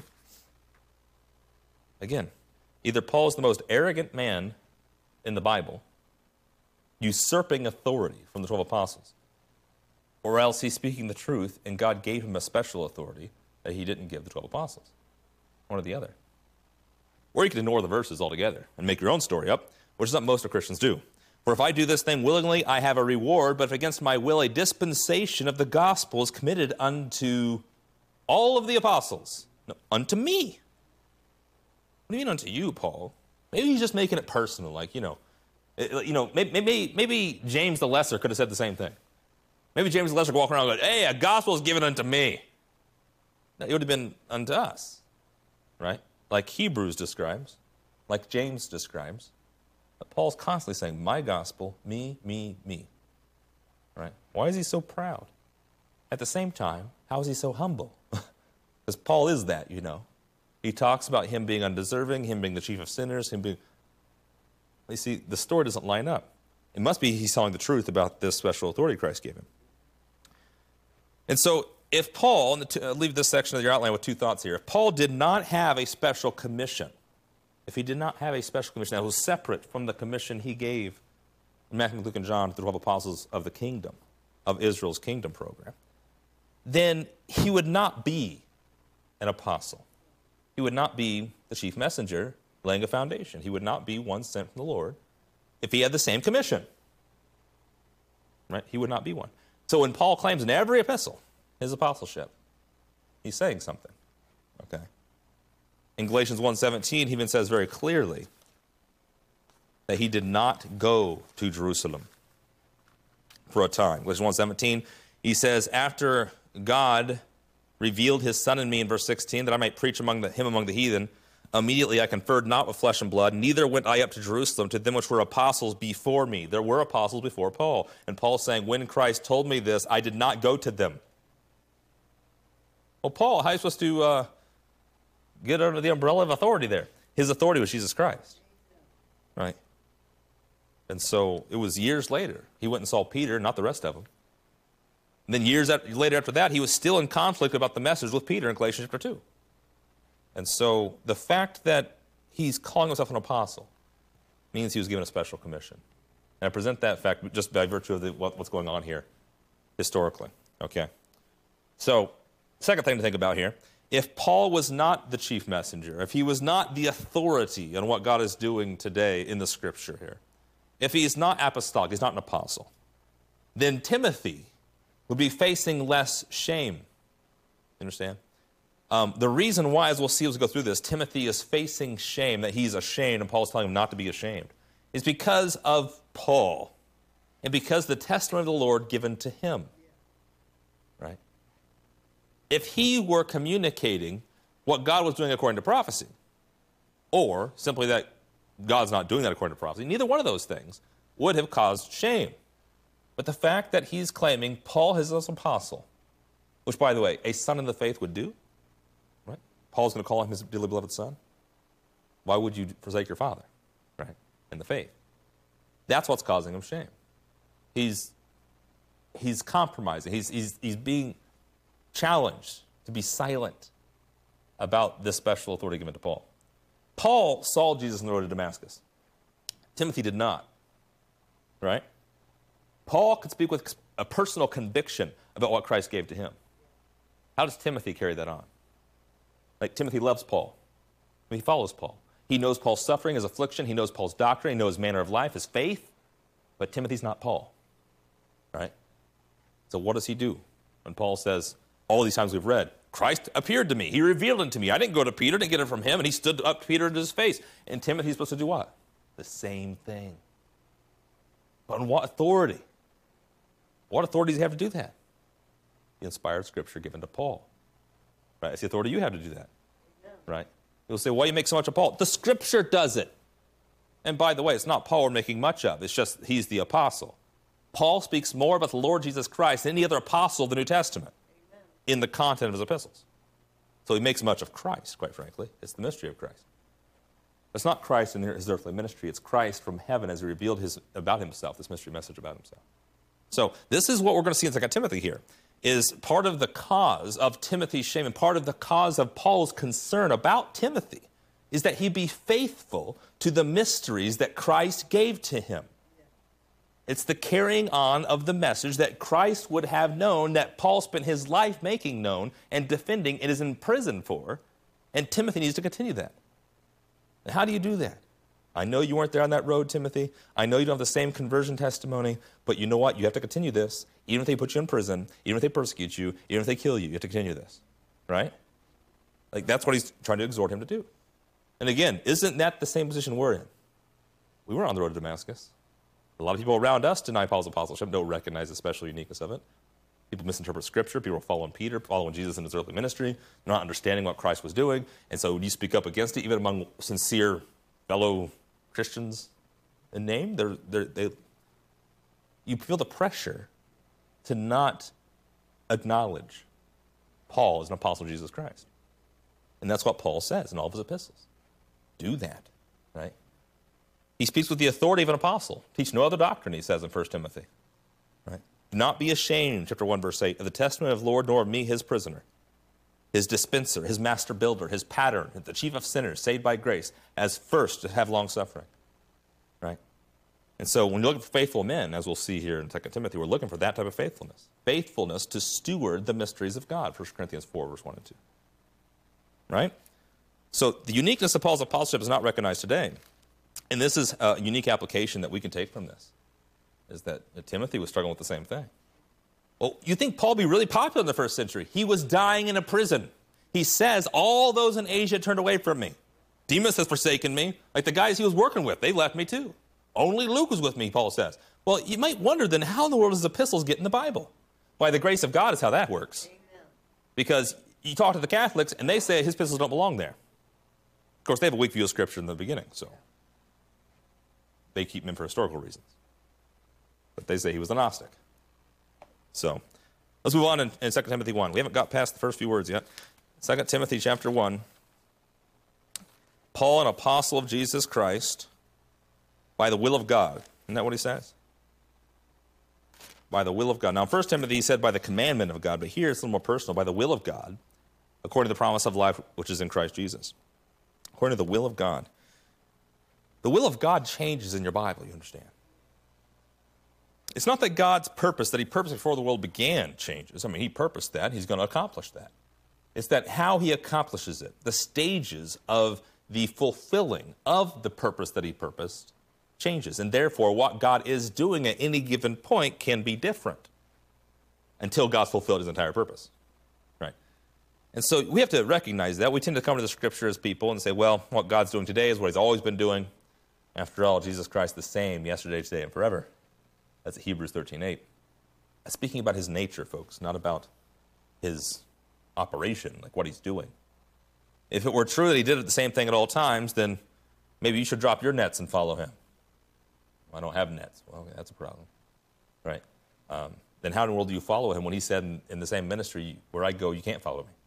Speaker 1: Again, either Paul is the most arrogant man in the Bible, usurping authority from the 12 apostles, or else he's speaking the truth and God gave him a special authority that he didn't give the 12 apostles. One or the other. Or you can ignore the verses altogether and make your own story up, which is what most of Christians do. For if I do this thing willingly, I have a reward, but if against my will a dispensation of the gospel is committed unto all of the apostles. No, unto me. What do you mean unto you, Paul? Maybe he's just making it personal, like, maybe James the Lesser could have said the same thing. Maybe James the Lesser could walk around and go, hey, a gospel is given unto me. It would have been unto us, right? Like Hebrews describes, like James describes. But Paul's constantly saying, my gospel, me, me, me. Right? Why is he so proud? At the same time, how is he so humble? Because Paul is that, He talks about him being undeserving, him being the chief of sinners, him being... You see, the story doesn't line up. It must be he's telling the truth about this special authority Christ gave him. And so, if Paul, leave this section of your outline with two thoughts here. If Paul did not have a special commission, if he did not have a special commission that was separate from the commission he gave in Matthew, Luke, and John to the 12 apostles of the kingdom, of Israel's kingdom program, then he would not be an apostle. He would not be the chief messenger laying a foundation. He would not be one sent from the Lord if he had the same commission. Right? He would not be one. So when Paul claims in every epistle his apostleship, he's saying something. Okay? In Galatians 1:17, he even says very clearly that he did not go to Jerusalem for a time. Galatians 1:17, he says, after God revealed his Son in me in verse 16, that I might preach him among the heathen, immediately I conferred not with flesh and blood, neither went I up to Jerusalem to them which were apostles before me. There were apostles before Paul. And Paul's saying, when Christ told me this, I did not go to them. Well, Paul, how are you supposed to get under the umbrella of authority there? His authority was Jesus Christ. Right? And so it was years later. He went and saw Peter, not the rest of them. And then years later after that, he was still in conflict about the message with Peter in Galatians chapter 2. And so the fact that he's calling himself an apostle means he was given a special commission. And I present that fact just by virtue of what's going on here historically. Okay? So, second thing to think about here, if Paul was not the chief messenger, if he was not the authority on what God is doing today in the Scripture here, if he is not apostolic, he's not an apostle, then Timothy would be facing less shame. You understand? The reason why, as we'll see as we go through this, Timothy is facing shame, that he's ashamed, and Paul's telling him not to be ashamed, is because of Paul and because the testimony of the Lord given to him. Right? If he were communicating what God was doing according to prophecy, or simply that God's not doing that according to prophecy, neither one of those things would have caused shame. But the fact that he's claiming Paul is an apostle, which, by the way, a son in the faith would do, right? Paul's going to call him his dearly beloved son. Why would you forsake your father, right, in the faith? That's what's causing him shame. He's compromising. He's being challenged to be silent about this special authority given to Paul. Paul saw Jesus on the road to Damascus. Timothy did not, right? Paul could speak with a personal conviction about what Christ gave to him. How does Timothy carry that on? Like, Timothy loves Paul. He follows Paul. He knows Paul's suffering, his affliction. He knows Paul's doctrine. He knows his manner of life, his faith. But Timothy's not Paul, right? So what does he do when Paul says, all these times we've read, Christ appeared to me. He revealed it to me. I didn't go to Peter, didn't get it from him, and he stood up to Peter in his face. And Timothy's supposed to do what? The same thing. But on what authority? What authority does he have to do that? The inspired scripture given to Paul. Right? It's the authority you have to do that. Right? You'll say, why do you make so much of Paul? The scripture does it. And by the way, it's not Paul we're making much of. It's just he's the apostle. Paul speaks more about the Lord Jesus Christ than any other apostle of the New Testament in the content of his epistles. So he makes much of Christ, quite frankly. It's the mystery of Christ. It's not Christ in his earthly ministry. It's Christ from heaven as he revealed about himself, this mystery message about himself. So this is what we're going to see in 2 Timothy here, is part of the cause of Timothy's shame and part of the cause of Paul's concern about Timothy is that he be faithful to the mysteries that Christ gave to him. It's the carrying on of the message that Christ would have known, that Paul spent his life making known and defending and is in prison for, and Timothy needs to continue that. And how do you do that? I know you weren't there on that road, Timothy. I know you don't have the same conversion testimony, but you know what? You have to continue this. Even if they put you in prison, even if they persecute you, even if they kill you, you have to continue this, right? Like, that's what he's trying to exhort him to do. And again, isn't that the same position we're in? We were on the road to Damascus. A lot of people around us deny Paul's apostleship, don't recognize the special uniqueness of it. People misinterpret Scripture. People are following Peter, following Jesus in his earthly ministry, not understanding what Christ was doing. And so when you speak up against it, even among sincere fellow Christians in name, you feel the pressure to not acknowledge Paul as an apostle of Jesus Christ. And that's what Paul says in all of his epistles. Do that, right? He speaks with the authority of an apostle. Teach no other doctrine, he says in 1 Timothy. Right? Do not be ashamed, chapter 1, verse 8, of the testimony of the Lord, nor of me, his prisoner, his dispenser, his master builder, his pattern, the chief of sinners, saved by grace, as first to have long suffering. Right? And so when you look for faithful men, as we'll see here in 2 Timothy, we're looking for that type of faithfulness. Faithfulness to steward the mysteries of God, 1 Corinthians 4, verse 1 and 2. Right? So the uniqueness of Paul's apostleship is not recognized today. And this is a unique application that we can take from this, is that Timothy was struggling with the same thing. Well, you think Paul would be really popular in the first century? He was dying in a prison. He says, all those in Asia turned away from me. Demas has forsaken me. Like the guys he was working with, they left me too. Only Luke was with me, Paul says. Well, you might wonder then, how in the world does epistles get in the Bible? By the grace of God is how that works. Amen. Because you talk to the Catholics, and they say his epistles don't belong there. Of course, they have a weak view of Scripture in the beginning, so they keep him in for historical reasons. But they say he was a Gnostic. So let's move on in 2 Timothy 1. We haven't got past the first few words yet. 2 Timothy chapter 1. Paul, an apostle of Jesus Christ, by the will of God. Isn't that what he says? By the will of God. Now, in 1 Timothy, he said by the commandment of God, but here it's a little more personal, by the will of God, according to the promise of life which is in Christ Jesus. According to the will of God. The will of God changes in your Bible, you understand. It's not that God's purpose, that he purposed before the world began, changes. I mean, he purposed that. He's going to accomplish that. It's that how he accomplishes it, the stages of the fulfilling of the purpose that he purposed, changes. And therefore, what God is doing at any given point can be different until God's fulfilled his entire purpose. Right? And so we have to recognize that. We tend to come to the Scripture as people and say, well, what God's doing today is what he's always been doing. After all, Jesus Christ the same yesterday, today, and forever. That's Hebrews 13:8. That's speaking about his nature, folks, not about his operation, like what he's doing. If it were true that he did the same thing at all times, then maybe you should drop your nets and follow him. Well, I don't have nets. Well, okay, that's a problem, right? Then how in the world do you follow him when he said in the same ministry, where I go, you can't follow me?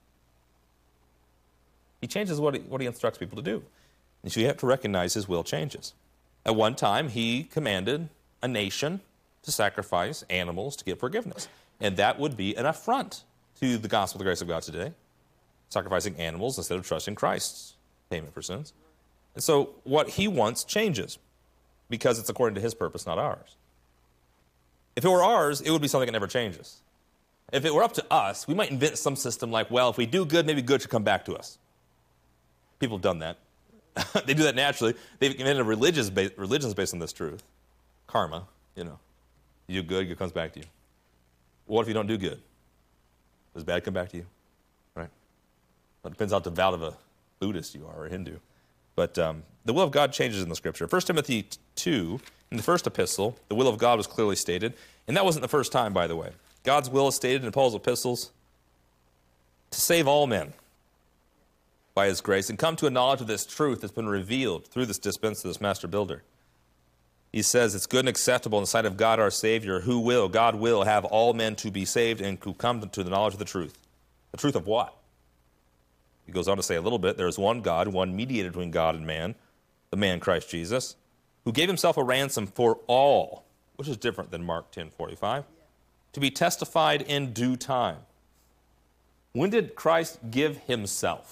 Speaker 1: He changes what he instructs people to do. And so you have to recognize his will changes. At one time, he commanded a nation to sacrifice animals to get forgiveness. And that would be an affront to the gospel of the grace of God today, sacrificing animals instead of trusting Christ's payment for sins. And so what he wants changes because it's according to his purpose, not ours. If it were ours, it would be something that never changes. If it were up to us, we might invent some system like, well, if we do good, maybe good should come back to us. People have done that. They do that naturally. They've invented religions based on this truth. Karma, you know. You do good, good comes back to you. What if you don't do good? Does bad come back to you? Right? Well, it depends how devout of a Buddhist you are or a Hindu. But the will of God changes in the Scripture. 1 Timothy 2, in the first epistle, the will of God was clearly stated. And that wasn't the first time, by the way. God's will is stated in Paul's epistles to save all men by his grace and come to a knowledge of this truth that's been revealed through this dispenser, this master builder. He says it's good and acceptable in the sight of God our Savior, God will have all men to be saved and to come to the knowledge of the truth. The truth of what? He goes on to say a little bit, there is one God, one mediator between God and man, the man Christ Jesus, who gave himself a ransom for all, which is different than Mark 10:45, to be testified in due time. When did Christ give himself?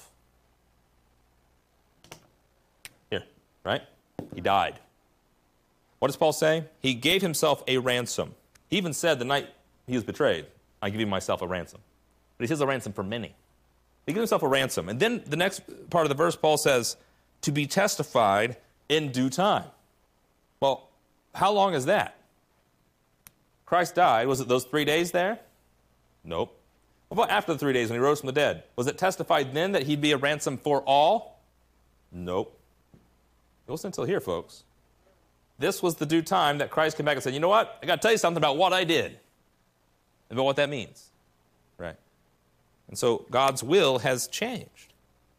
Speaker 1: Here, right? He died. What does Paul say? He gave himself a ransom. He even said the night he was betrayed, I give you myself a ransom. But he says a ransom for many. He gives himself a ransom. And then the next part of the verse, Paul says, to be testified in due time. Well, how long is that? Christ died. Was it those 3 days there? Nope. What about after the 3 days when he rose from the dead? Was it testified then that he'd be a ransom for all? Nope. Listen until here, folks. This was the due time that Christ came back and said, you know what? I got to tell you something about what I did. About what that means. Right? And so God's will has changed.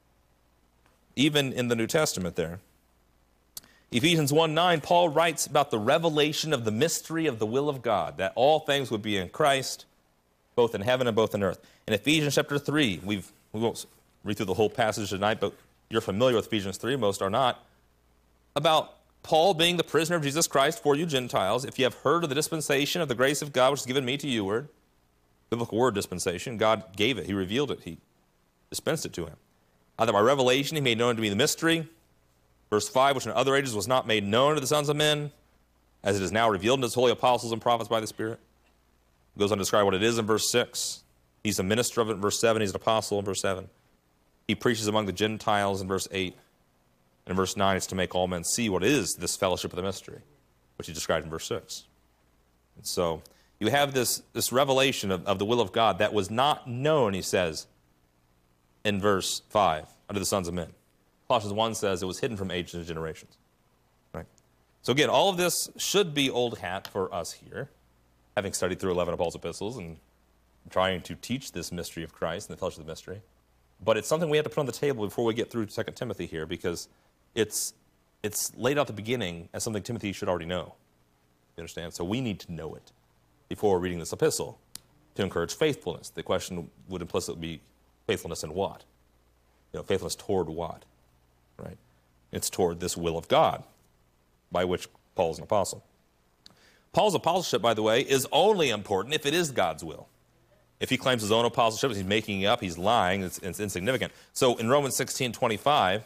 Speaker 1: Even in the New Testament there. Ephesians 1:9, Paul writes about the revelation of the mystery of the will of God, that all things would be in Christ, both in heaven and both in earth. In Ephesians chapter 3, we won't read through the whole passage tonight, but you're familiar with Ephesians 3, most are not, about Paul being the prisoner of Jesus Christ for you Gentiles, if you have heard of the dispensation of the grace of God which is given me to you, word, biblical word dispensation, God gave it, he revealed it, he dispensed it to him. That by revelation he made known to me the mystery, verse 5, which in other ages was not made known to the sons of men, as it is now revealed to his holy apostles and prophets by the Spirit. He goes on to describe what it is in verse 6. He's a minister of it in verse 7, he's an apostle in verse 7. He preaches among the Gentiles in verse 8. And in verse 9, it's to make all men see what is this fellowship of the mystery, which he described in verse 6. And so you have this revelation of the will of God that was not known, he says, in verse 5, unto the sons of men. Colossians 1 says it was hidden from ages and generations. Right? So again, all of this should be old hat for us here, having studied through 11 of Paul's epistles and trying to teach this mystery of Christ and the fellowship of the mystery. But it's something we have to put on the table before we get through 2 Timothy here, because it's laid out at the beginning as something Timothy should already know. You understand? So we need to know it before reading this epistle to encourage faithfulness. The question would implicitly be faithfulness in what? You know, faithfulness toward what? Right? It's toward this will of God, by which Paul is an apostle. Paul's apostleship, by the way, is only important if it is God's will. If he claims his own apostleship, he's making it up, he's lying, it's insignificant. So in Romans 16:25,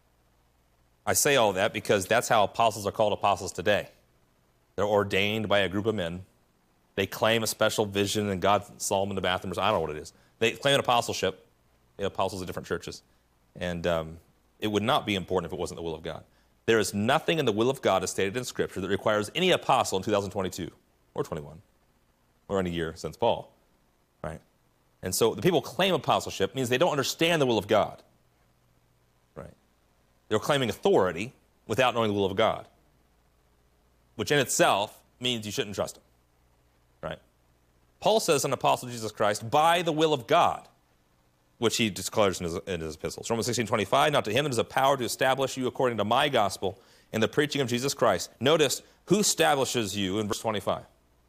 Speaker 1: I say all that because that's how apostles are called apostles today. They're ordained by a group of men. They claim a special vision and God saw them in the bathroom. I don't know what it is. They claim an apostleship. They have apostles at different churches. And it would not be important if it wasn't the will of God. There is nothing in the will of God as stated in Scripture that requires any apostle in 2022 or 21 or any year since Paul. Right? And so the people claim apostleship means they don't understand the will of God. Right? They're claiming authority without knowing the will of God, which in itself means you shouldn't trust him. Right? Paul says an apostle of Jesus Christ by the will of God, which he declares in his epistles. Romans 16:25, not to him that is a power to establish you according to my gospel and the preaching of Jesus Christ. Notice who establishes you in verse 25.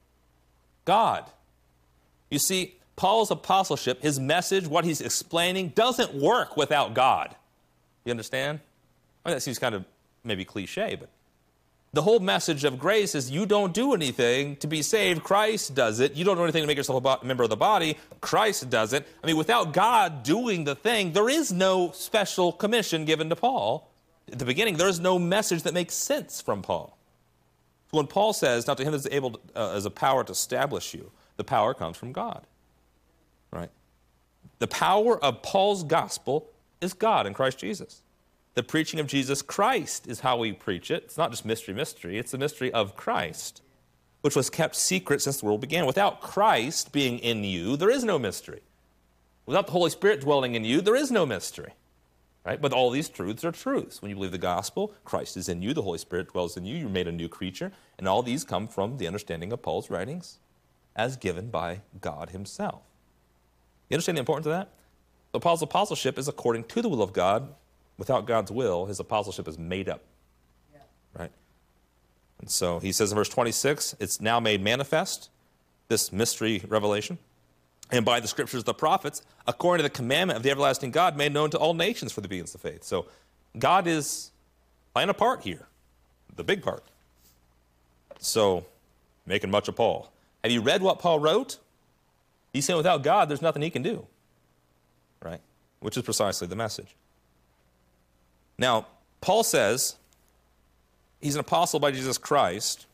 Speaker 1: God. You see, Paul's apostleship, his message, what he's explaining, doesn't work without God. You understand? I mean, that seems kind of maybe cliche, but the whole message of grace is you don't do anything to be saved. Christ does it. You don't do anything to make yourself a member of the body. Christ does it. I mean, without God doing the thing, there is no special commission given to Paul. At the beginning, there is no message that makes sense from Paul. So when Paul says, not to him that is able as a power to establish you, the power comes from God. Right? The power of Paul's gospel is God in Christ Jesus. The preaching of Jesus Christ is how we preach it. It's not just mystery. It's the mystery of Christ, which was kept secret since the world began. Without Christ being in you, there is no mystery. Without the Holy Spirit dwelling in you, there is no mystery. Right? But all these truths are truths. When you believe the gospel, Christ is in you, the Holy Spirit dwells in you, you're made a new creature, and all these come from the understanding of Paul's writings as given by God himself. You understand the importance of that? So Paul's apostleship is according to the will of God. Without God's will, his apostleship is made up. Yeah. Right? And so he says in verse 26, it's now made manifest, this mystery revelation, and by the scriptures of the prophets, according to the commandment of the everlasting God, made known to all nations for the obedience of faith. So God is playing a part here, the big part. So, making much of Paul. Have you read what Paul wrote? He's saying without God, there's nothing he can do. Right? Which is precisely the message. Now, Paul says he's an apostle by Jesus Christ,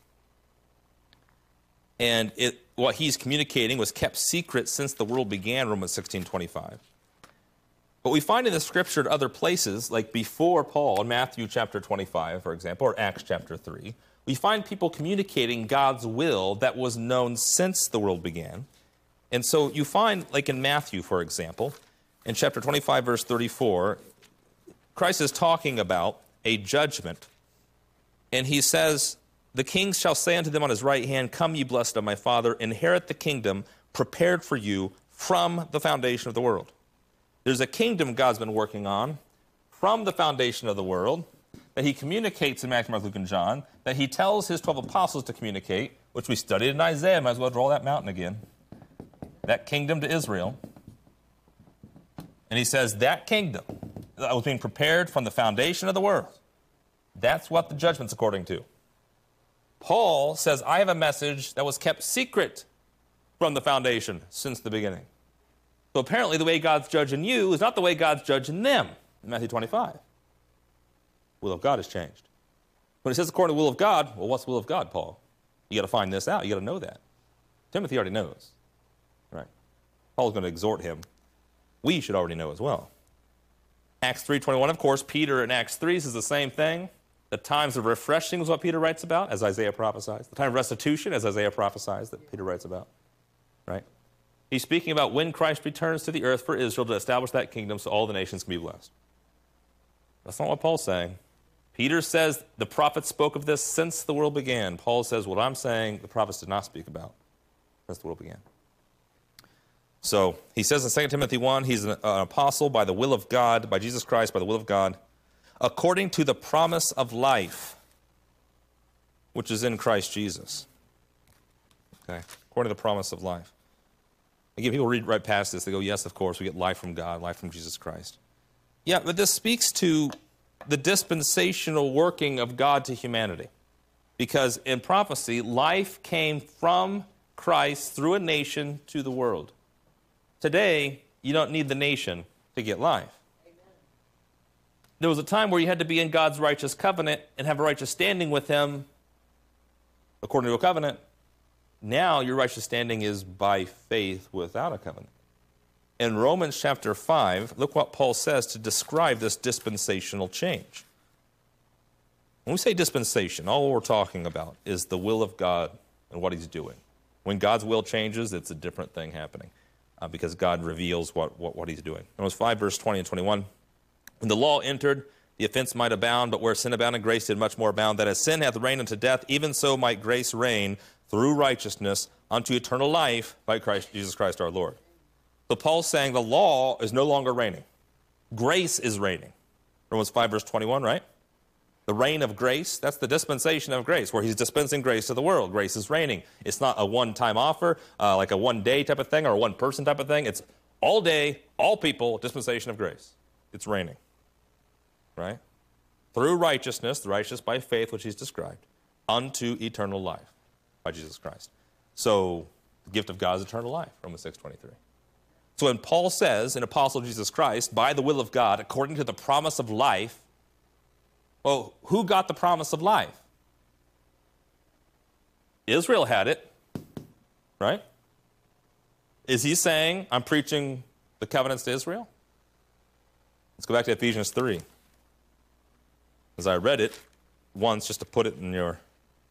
Speaker 1: and what he's communicating was kept secret since the world began, Romans 16:25. But we find in the scripture at other places, like before Paul, in Matthew chapter 25, for example, or Acts chapter 3, we find people communicating God's will that was known since the world began. And so you find, like in Matthew, for example, in chapter 25, verse 34, Christ is talking about a judgment, and he says, the king shall say unto them on his right hand, come ye blessed of my Father, inherit the kingdom prepared for you from the foundation of the world. There's a kingdom God's been working on from the foundation of the world that he communicates in Matthew, Mark, Luke, and John, that he tells his 12 apostles to communicate, which we studied in Isaiah. Might as well draw that mountain again. That kingdom to Israel. And he says that kingdom that was being prepared from the foundation of the world, that's what the judgment's according to. Paul says, I have a message that was kept secret from the foundation since the beginning. So apparently the way God's judging you is not the way God's judging them in Matthew 25. The will of God has changed. When it says according to the will of God, well, what's the will of God, Paul? You got to find this out. You got to know that. Timothy already knows. Right? Paul's going to exhort him. We should already know as well. Acts 3:21, of course, Peter in Acts 3 says the same thing. The times of refreshing is what Peter writes about, as Isaiah prophesies. The time of restitution, as Isaiah prophesies, that Peter writes about. Right? He's speaking about when Christ returns to the earth for Israel to establish that kingdom so all the nations can be blessed. That's not what Paul's saying. Peter says the prophets spoke of this since the world began. Paul says what I'm saying the prophets did not speak about since the world began. So he says in 2 Timothy 1, he's an apostle by the will of God, by Jesus Christ, by the will of God, according to the promise of life, which is in Christ Jesus. Okay, according to the promise of life. Again, people read right past this. They go, yes, of course, we get life from God, life from Jesus Christ. Yeah, but this speaks to the dispensational working of God to humanity. Because in prophecy, life came from Christ through a nation to the world. Today, you don't need the nation to get life. Amen. There was a time where you had to be in God's righteous covenant and have a righteous standing with him according to a covenant. Now your righteous standing is by faith without a covenant. In Romans chapter 5, look what Paul says to describe this dispensational change. When we say dispensation, all we're talking about is the will of God and what he's doing. When God's will changes, it's a different thing happening. because God reveals what he's doing. Romans 5, verse 20 and 21. When the law entered, the offense might abound, but where sin abounded, grace did much more abound, that as sin hath reigned unto death, even so might grace reign through righteousness unto eternal life by Jesus Christ our Lord. So Paul's saying the law is no longer reigning. Grace is reigning. Romans 5, verse 21, right? The reign of grace, that's the dispensation of grace, where he's dispensing grace to the world. Grace is reigning. It's not a one-time offer, like a one-day type of thing or a one-person type of thing. It's all day, all people, dispensation of grace. It's reigning, right? Through righteousness, the righteous by faith, which he's described, unto eternal life by Jesus Christ. So the gift of God is eternal life, Romans 6:23. So when Paul says, an apostle of Jesus Christ, by the will of God, according to the promise of life, well, who got the promise of life? Israel had it, right? Is he saying, I'm preaching the covenants to Israel? Let's go back to Ephesians 3. As I read it once, just to put it in your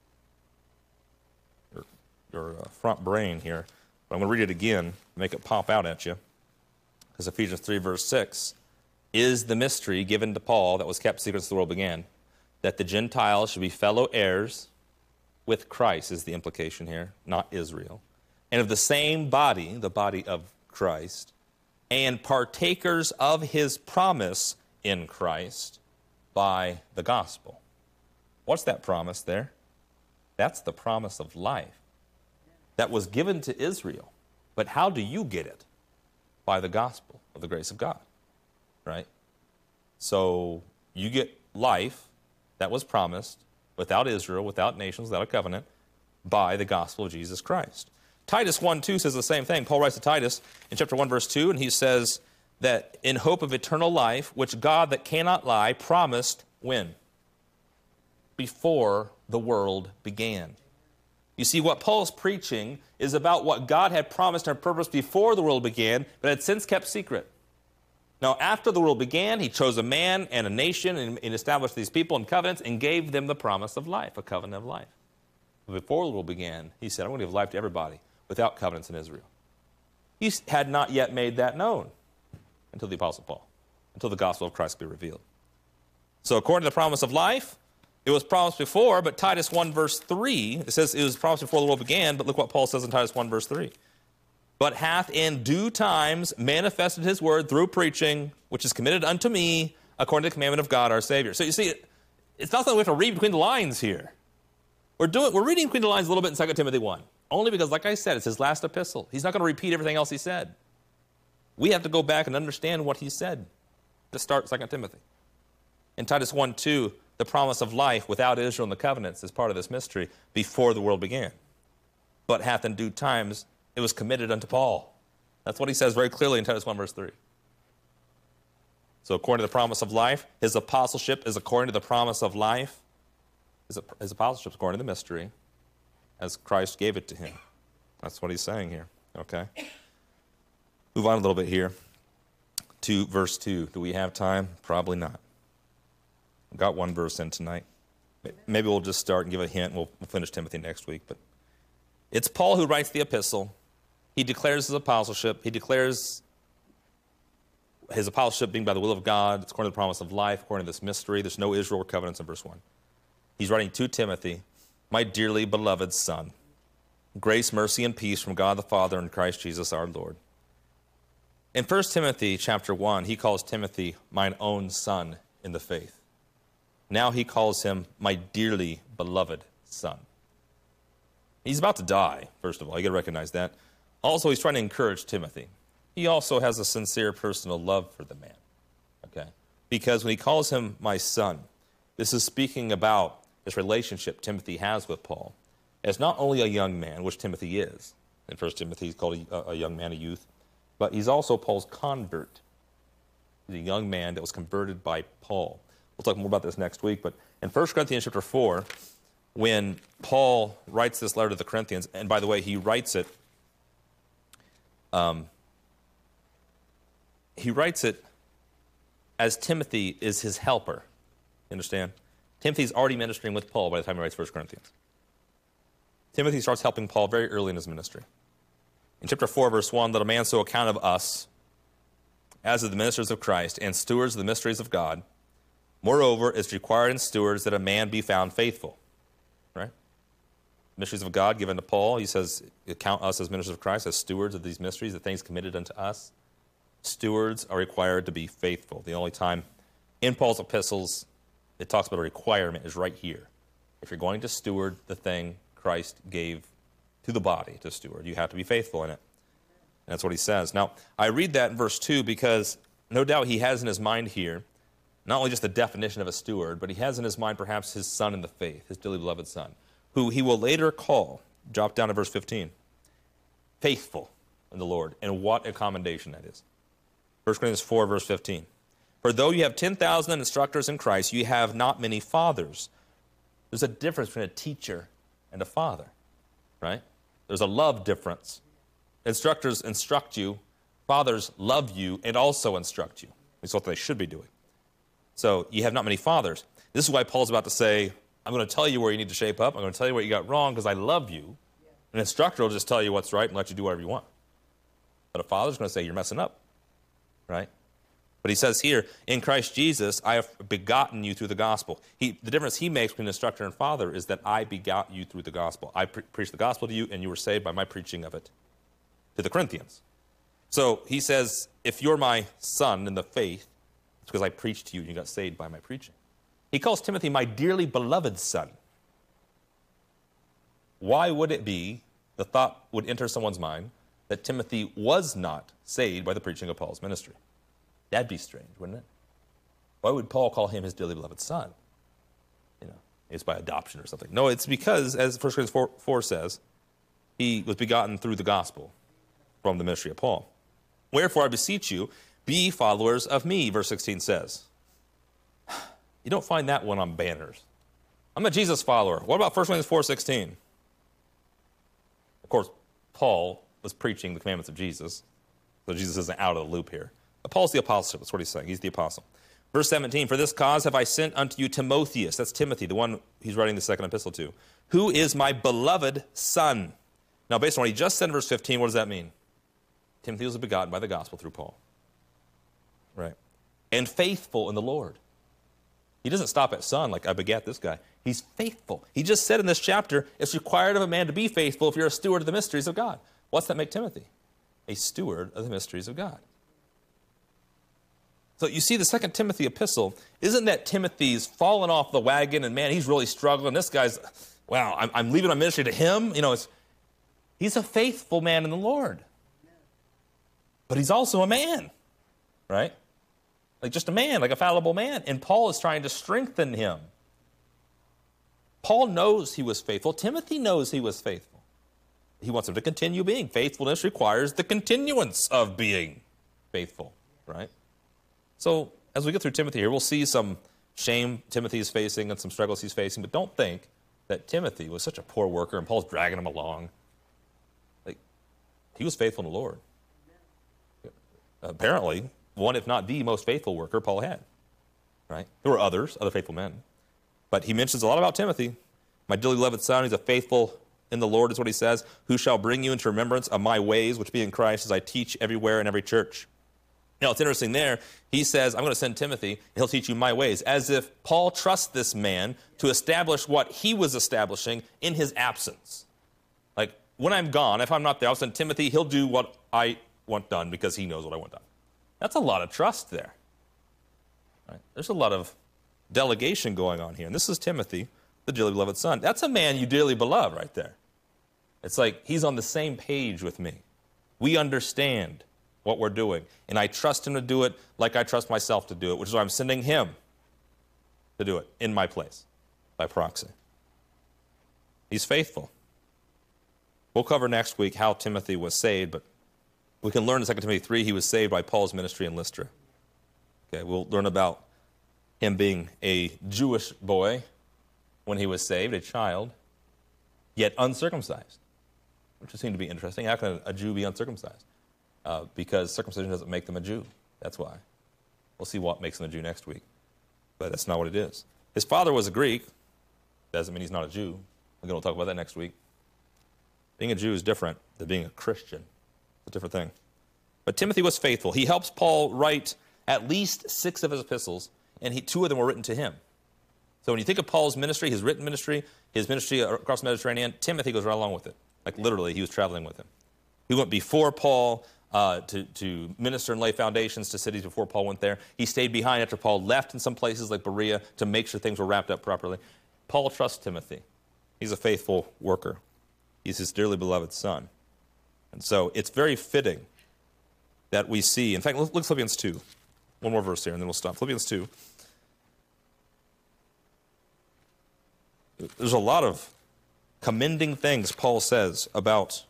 Speaker 1: front brain here, but I'm going to read it again, make it pop out at you. Because Ephesians 3, verse 6, is the mystery given to Paul that was kept secret since the world began, that the Gentiles should be fellow heirs with Christ, is the implication here, not Israel, and of the same body, the body of Christ, and partakers of his promise in Christ by the gospel. What's that promise there? That's the promise of life that was given to Israel. But how do you get it? By the gospel of the grace of God, right? So you get life that was promised without Israel, without nations, without a covenant, by the gospel of Jesus Christ. Titus 1:2 says the same thing. Paul writes to Titus in chapter 1, verse 2, and he says that in hope of eternal life, which God that cannot lie promised when? Before the world began. You see, what Paul's preaching is about what God had promised and purposed before the world began, but had since kept secret. Now, after the world began, he chose a man and a nation and established these people in covenants and gave them the promise of life, a covenant of life. But before the world began, he said, I'm going to give life to everybody without covenants in Israel. He had not yet made that known until the Apostle Paul, until the gospel of Christ be revealed. So according to the promise of life, it was promised before, but Titus 1, verse 3, it says it was promised before the world began, but look what Paul says in Titus 1, verse 3. But hath in due times manifested his word through preaching, which is committed unto me, according to the commandment of God our Savior. So you see, it's not that we have to read between the lines here. We're reading between the lines a little bit in 2 Timothy 1, only because, like I said, it's his last epistle. He's not going to repeat everything else he said. We have to go back and understand what he said to start 2 Timothy. In Titus 1:2, the promise of life without Israel and the covenants is part of this mystery before the world began. But hath in due times, it was committed unto Paul. That's what he says very clearly in Titus 1, verse 3. So according to the promise of life, his apostleship is according to the promise of life. His apostleship is according to the mystery as Christ gave it to him. That's what he's saying here, okay? Move on a little bit here to verse 2. Do we have time? Probably not. We've got one verse in tonight. Maybe we'll just start and give a hint. We'll finish Timothy next week. But it's Paul who writes the epistle. He declares his apostleship. He declares his apostleship being by the will of God. It's according to the promise of life, according to this mystery. There's no Israel or covenants in verse 1. He's writing to Timothy, my dearly beloved son. Grace, mercy, and peace from God the Father and Christ Jesus our Lord. In 1 Timothy chapter 1, he calls Timothy mine own son in the faith. Now he calls him my dearly beloved son. He's about to die, first of all. You got to recognize that. Also, he's trying to encourage Timothy. He also has a sincere personal love for the man, okay? Because when he calls him my son, this is speaking about this relationship Timothy has with Paul as not only a young man, which Timothy is. In 1 Timothy, he's called a young man, a youth. But he's also Paul's convert. He's a young man that was converted by Paul. We'll talk more about this next week. But in 1 Corinthians chapter 4, when Paul writes this letter to the Corinthians, and by the way, he writes it as Timothy is his helper. You understand? Timothy's already ministering with Paul by the time he writes 1 Corinthians. Timothy starts helping Paul very early in his ministry. In chapter 4, verse 1, let a man so account of us as of the ministers of Christ and stewards of the mysteries of God. Moreover, it's required in stewards that a man be found faithful. Right? Mysteries of God given to Paul. He says, account us as ministers of Christ, as stewards of these mysteries, the things committed unto us. Stewards are required to be faithful. The only time in Paul's epistles it talks about a requirement is right here. If you're going to steward the thing Christ gave to the body to steward, you have to be faithful in it. And that's what he says. Now, I read that in verse 2 because no doubt he has in his mind here not only just the definition of a steward, but he has in his mind perhaps his son in the faith, his dearly beloved son, who he will later call, drop down to verse 15, faithful in the Lord. And what a commendation that is. 1 Corinthians 4, verse 15. For though you have 10,000 instructors in Christ, you have not many fathers. There's a difference between a teacher and a father, right? There's a love difference. Instructors instruct you. Fathers love you and also instruct you. That's what they should be doing. So you have not many fathers. This is why Paul's about to say, I'm going to tell you where you need to shape up. I'm going to tell you what you got wrong because I love you. An instructor will just tell you what's right and let you do whatever you want. But a father's going to say, you're messing up, right? But he says here, in Christ Jesus, I have begotten you through the gospel. The difference he makes between instructor and father is that I begot you through the gospel. I preached the gospel to you, and you were saved by my preaching of it to the Corinthians. So he says, if you're my son in the faith, it's because I preached to you and you got saved by my preaching. He calls Timothy my dearly beloved son. Why would it be, the thought would enter someone's mind, that Timothy was not saved by the preaching of Paul's ministry? That'd be strange, wouldn't it? Why would Paul call him his dearly beloved son? It's by adoption or something. No, it's because, as 1 Corinthians 4 says, he was begotten through the gospel from the ministry of Paul. Wherefore, I beseech you, be followers of me, verse 16 says. You don't find that one on banners. I'm a Jesus follower. What about 1 Corinthians 4:16? Of course, Paul was preaching the commandments of Jesus, so Jesus isn't out of the loop here. But Paul's the apostle. That's what he's saying. He's the apostle. Verse 17, for this cause have I sent unto you Timotheus. That's Timothy, the one he's writing the second epistle to, who is my beloved son. Now, based on what he just said in verse 15, what does that mean? Timothy was begotten by the gospel through Paul. Right? And faithful in the Lord. He doesn't stop at son like I begat this guy. He's faithful. He just said in this chapter, it's required of a man to be faithful if you're a steward of the mysteries of God. What's that make Timothy? A steward of the mysteries of God. So you see the 2 Timothy epistle, isn't that Timothy's fallen off the wagon and man, he's really struggling. This guy's, wow, I'm leaving my ministry to him. He's a faithful man in the Lord. But he's also a man, right? Like just a man, like a fallible man. And Paul is trying to strengthen him. Paul knows he was faithful. Timothy knows he was faithful. He wants him to continue being. Faithfulness requires the continuance of being faithful, right? So as we get through Timothy here, we'll see some shame Timothy is facing and some struggles he's facing, but don't think that Timothy was such a poor worker and Paul's dragging him along. Like, he was faithful in the Lord. Apparently, one, if not the most faithful worker Paul had, right? There were others, other faithful men. But he mentions a lot about Timothy. My dearly beloved son, he's a faithful in the Lord, is what he says, who shall bring you into remembrance of my ways, which be in Christ, as I teach everywhere in every church. Now, it's interesting there. He says, I'm going to send Timothy, and he'll teach you my ways, as if Paul trusts this man to establish what he was establishing in his absence. Like, when I'm gone, if I'm not there, I'll send Timothy. He'll do what I want done because he knows what I want done. That's a lot of trust there. Right? There's a lot of delegation going on here. And this is Timothy, the dearly beloved son. That's a man you dearly beloved right there. It's like he's on the same page with me. We understand what we're doing. And I trust him to do it like I trust myself to do it, which is why I'm sending him to do it in my place by proxy. He's faithful. We'll cover next week how Timothy was saved, but we can learn in 2 Timothy 3 he was saved by Paul's ministry in Lystra. Okay, we'll learn about him being a Jewish boy when he was saved, a child, yet uncircumcised, which would seem to be interesting. How can a Jew be uncircumcised? Because circumcision doesn't make them a Jew. That's why. We'll see what makes him a Jew next week. But that's not what it is. His father was a Greek. Doesn't mean he's not a Jew. We're going to talk about that next week. Being a Jew is different than being a Christian. a different thing. But Timothy was faithful. He helps Paul write at least 6 of his epistles, and 2 of them were written to him. So when you think of Paul's ministry, his written ministry, his ministry across the Mediterranean, Timothy goes right along with it. Like literally, he was traveling with him. He went before Paul to minister and lay foundations to cities before Paul went there. He stayed behind after Paul left in some places like Berea to make sure things were wrapped up properly. Paul trusts Timothy. He's a faithful worker. He's his dearly beloved son. And so it's very fitting that we see. In fact, look at Philippians 2. One more verse here, and then we'll stop. Philippians 2. There's a lot of commending things Paul says about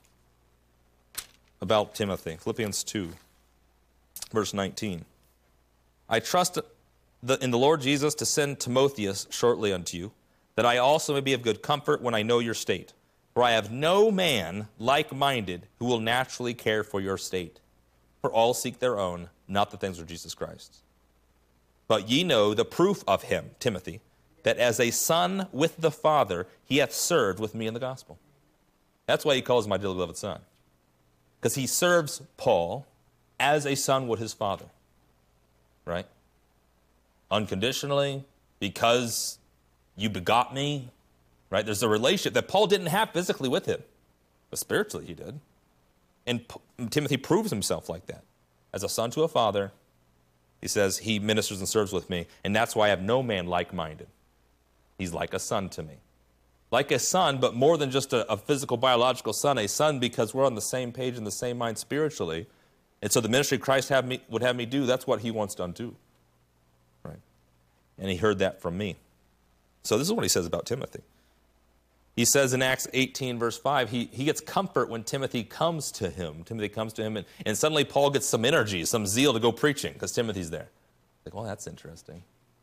Speaker 1: Timothy. Philippians 2, verse 19. I trust in the Lord Jesus to send Timotheus shortly unto you, that I also may be of good comfort when I know your state. For I have no man like-minded who will naturally care for your state. For all seek their own, not the things of Jesus Christ. But ye know the proof of him, Timothy, that as a son with the Father, he hath served with me in the gospel. That's why he calls him my dearly beloved son. Because he serves Paul as a son would his father. Right? Unconditionally, because you begot me. Right? There's a relationship that Paul didn't have physically with him, but spiritually he did. And Timothy proves himself like that. As a son to a father, he says, he ministers and serves with me, and that's why I have no man like-minded. He's like a son to me. Like a son, but more than just a physical, biological son, a son because we're on the same page and the same mind spiritually. And so the ministry Christ would have me do, that's what he wants done too. Right? And he heard that from me. So this is what he says about Timothy. He says in Acts 18, verse 5, he gets comfort when Timothy comes to him. Timothy comes to him, and suddenly Paul gets some energy, some zeal to go preaching because Timothy's there. Like, well, that's interesting.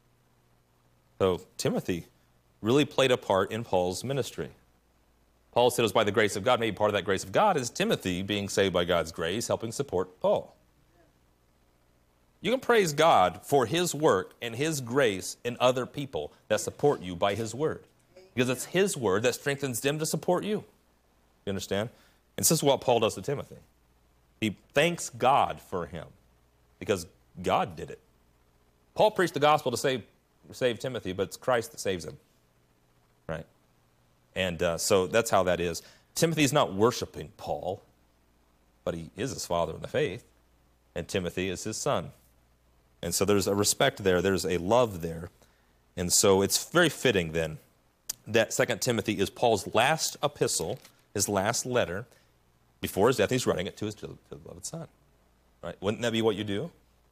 Speaker 1: So Timothy really played a part in Paul's ministry. Paul said it was by the grace of God. Maybe part of that grace of God is Timothy being saved by God's grace, helping support Paul. You can praise God for his work and his grace in other people that support you by his word. Because it's his word that strengthens them to support you. You understand? And this is what Paul does to Timothy. He thanks God for him because God did it. Paul preached the gospel to save Timothy, but it's Christ that saves him. Right? And so that's how that is. Timothy's not worshiping Paul, but he is his father in the faith, and Timothy is his son. And so there's a respect there. There's a love there. And so it's very fitting then that 2 Timothy is Paul's last epistle, his last letter. Before his death, he's writing it to his beloved son. Right? Wouldn't that be what you do?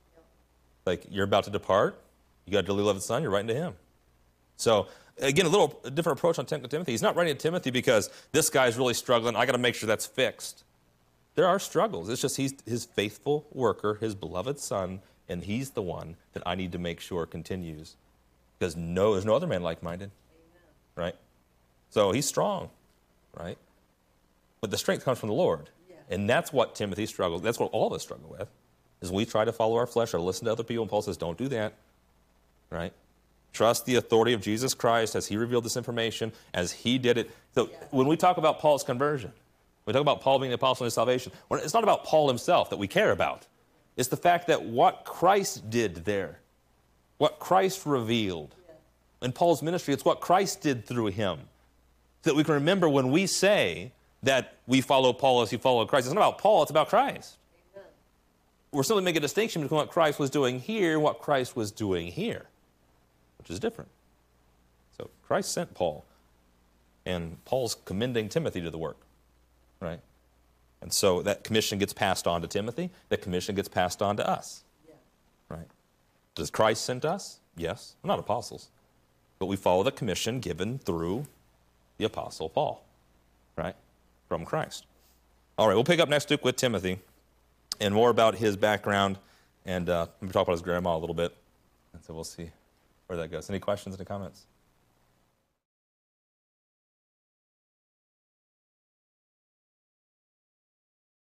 Speaker 1: Like, you're about to depart, you got a dearly beloved son, you're writing to him. So, again, a different approach on Timothy. He's not writing to Timothy because this guy's really struggling, I got to make sure that's fixed. There are struggles. It's just he's his faithful worker, his beloved son, and he's the one that I need to make sure continues. Because there's no other man like-minded. Right? So he's strong, right? But the strength comes from the Lord. Yeah. And that's what Timothy struggles. That's what all of us struggle with, is we try to follow our flesh or listen to other people, and Paul says, don't do that, right? Trust the authority of Jesus Christ as he revealed this information, as he did it. So when we talk about Paul's conversion, we talk about Paul being the apostle of his salvation, it's not about Paul himself that we care about. It's the fact that what Christ did there, what Christ revealed, in Paul's ministry, it's what Christ did through him. So that we can remember when we say that we follow Paul as he followed Christ, it's not about Paul, it's about Christ. Amen. We're simply making a distinction between what Christ was doing here and what Christ was doing here, which is different. So Christ sent Paul, and Paul's commending Timothy to the work, right? And so that commission gets passed on to Timothy, that commission gets passed on to us, right? Does Christ send us? Yes. We're not apostles. But we follow the commission given through the Apostle Paul, right, from Christ. All right, we'll pick up next week with Timothy and more about his background, and we'll talk about his grandma a little bit. And so we'll see where that goes. Any questions, any comments?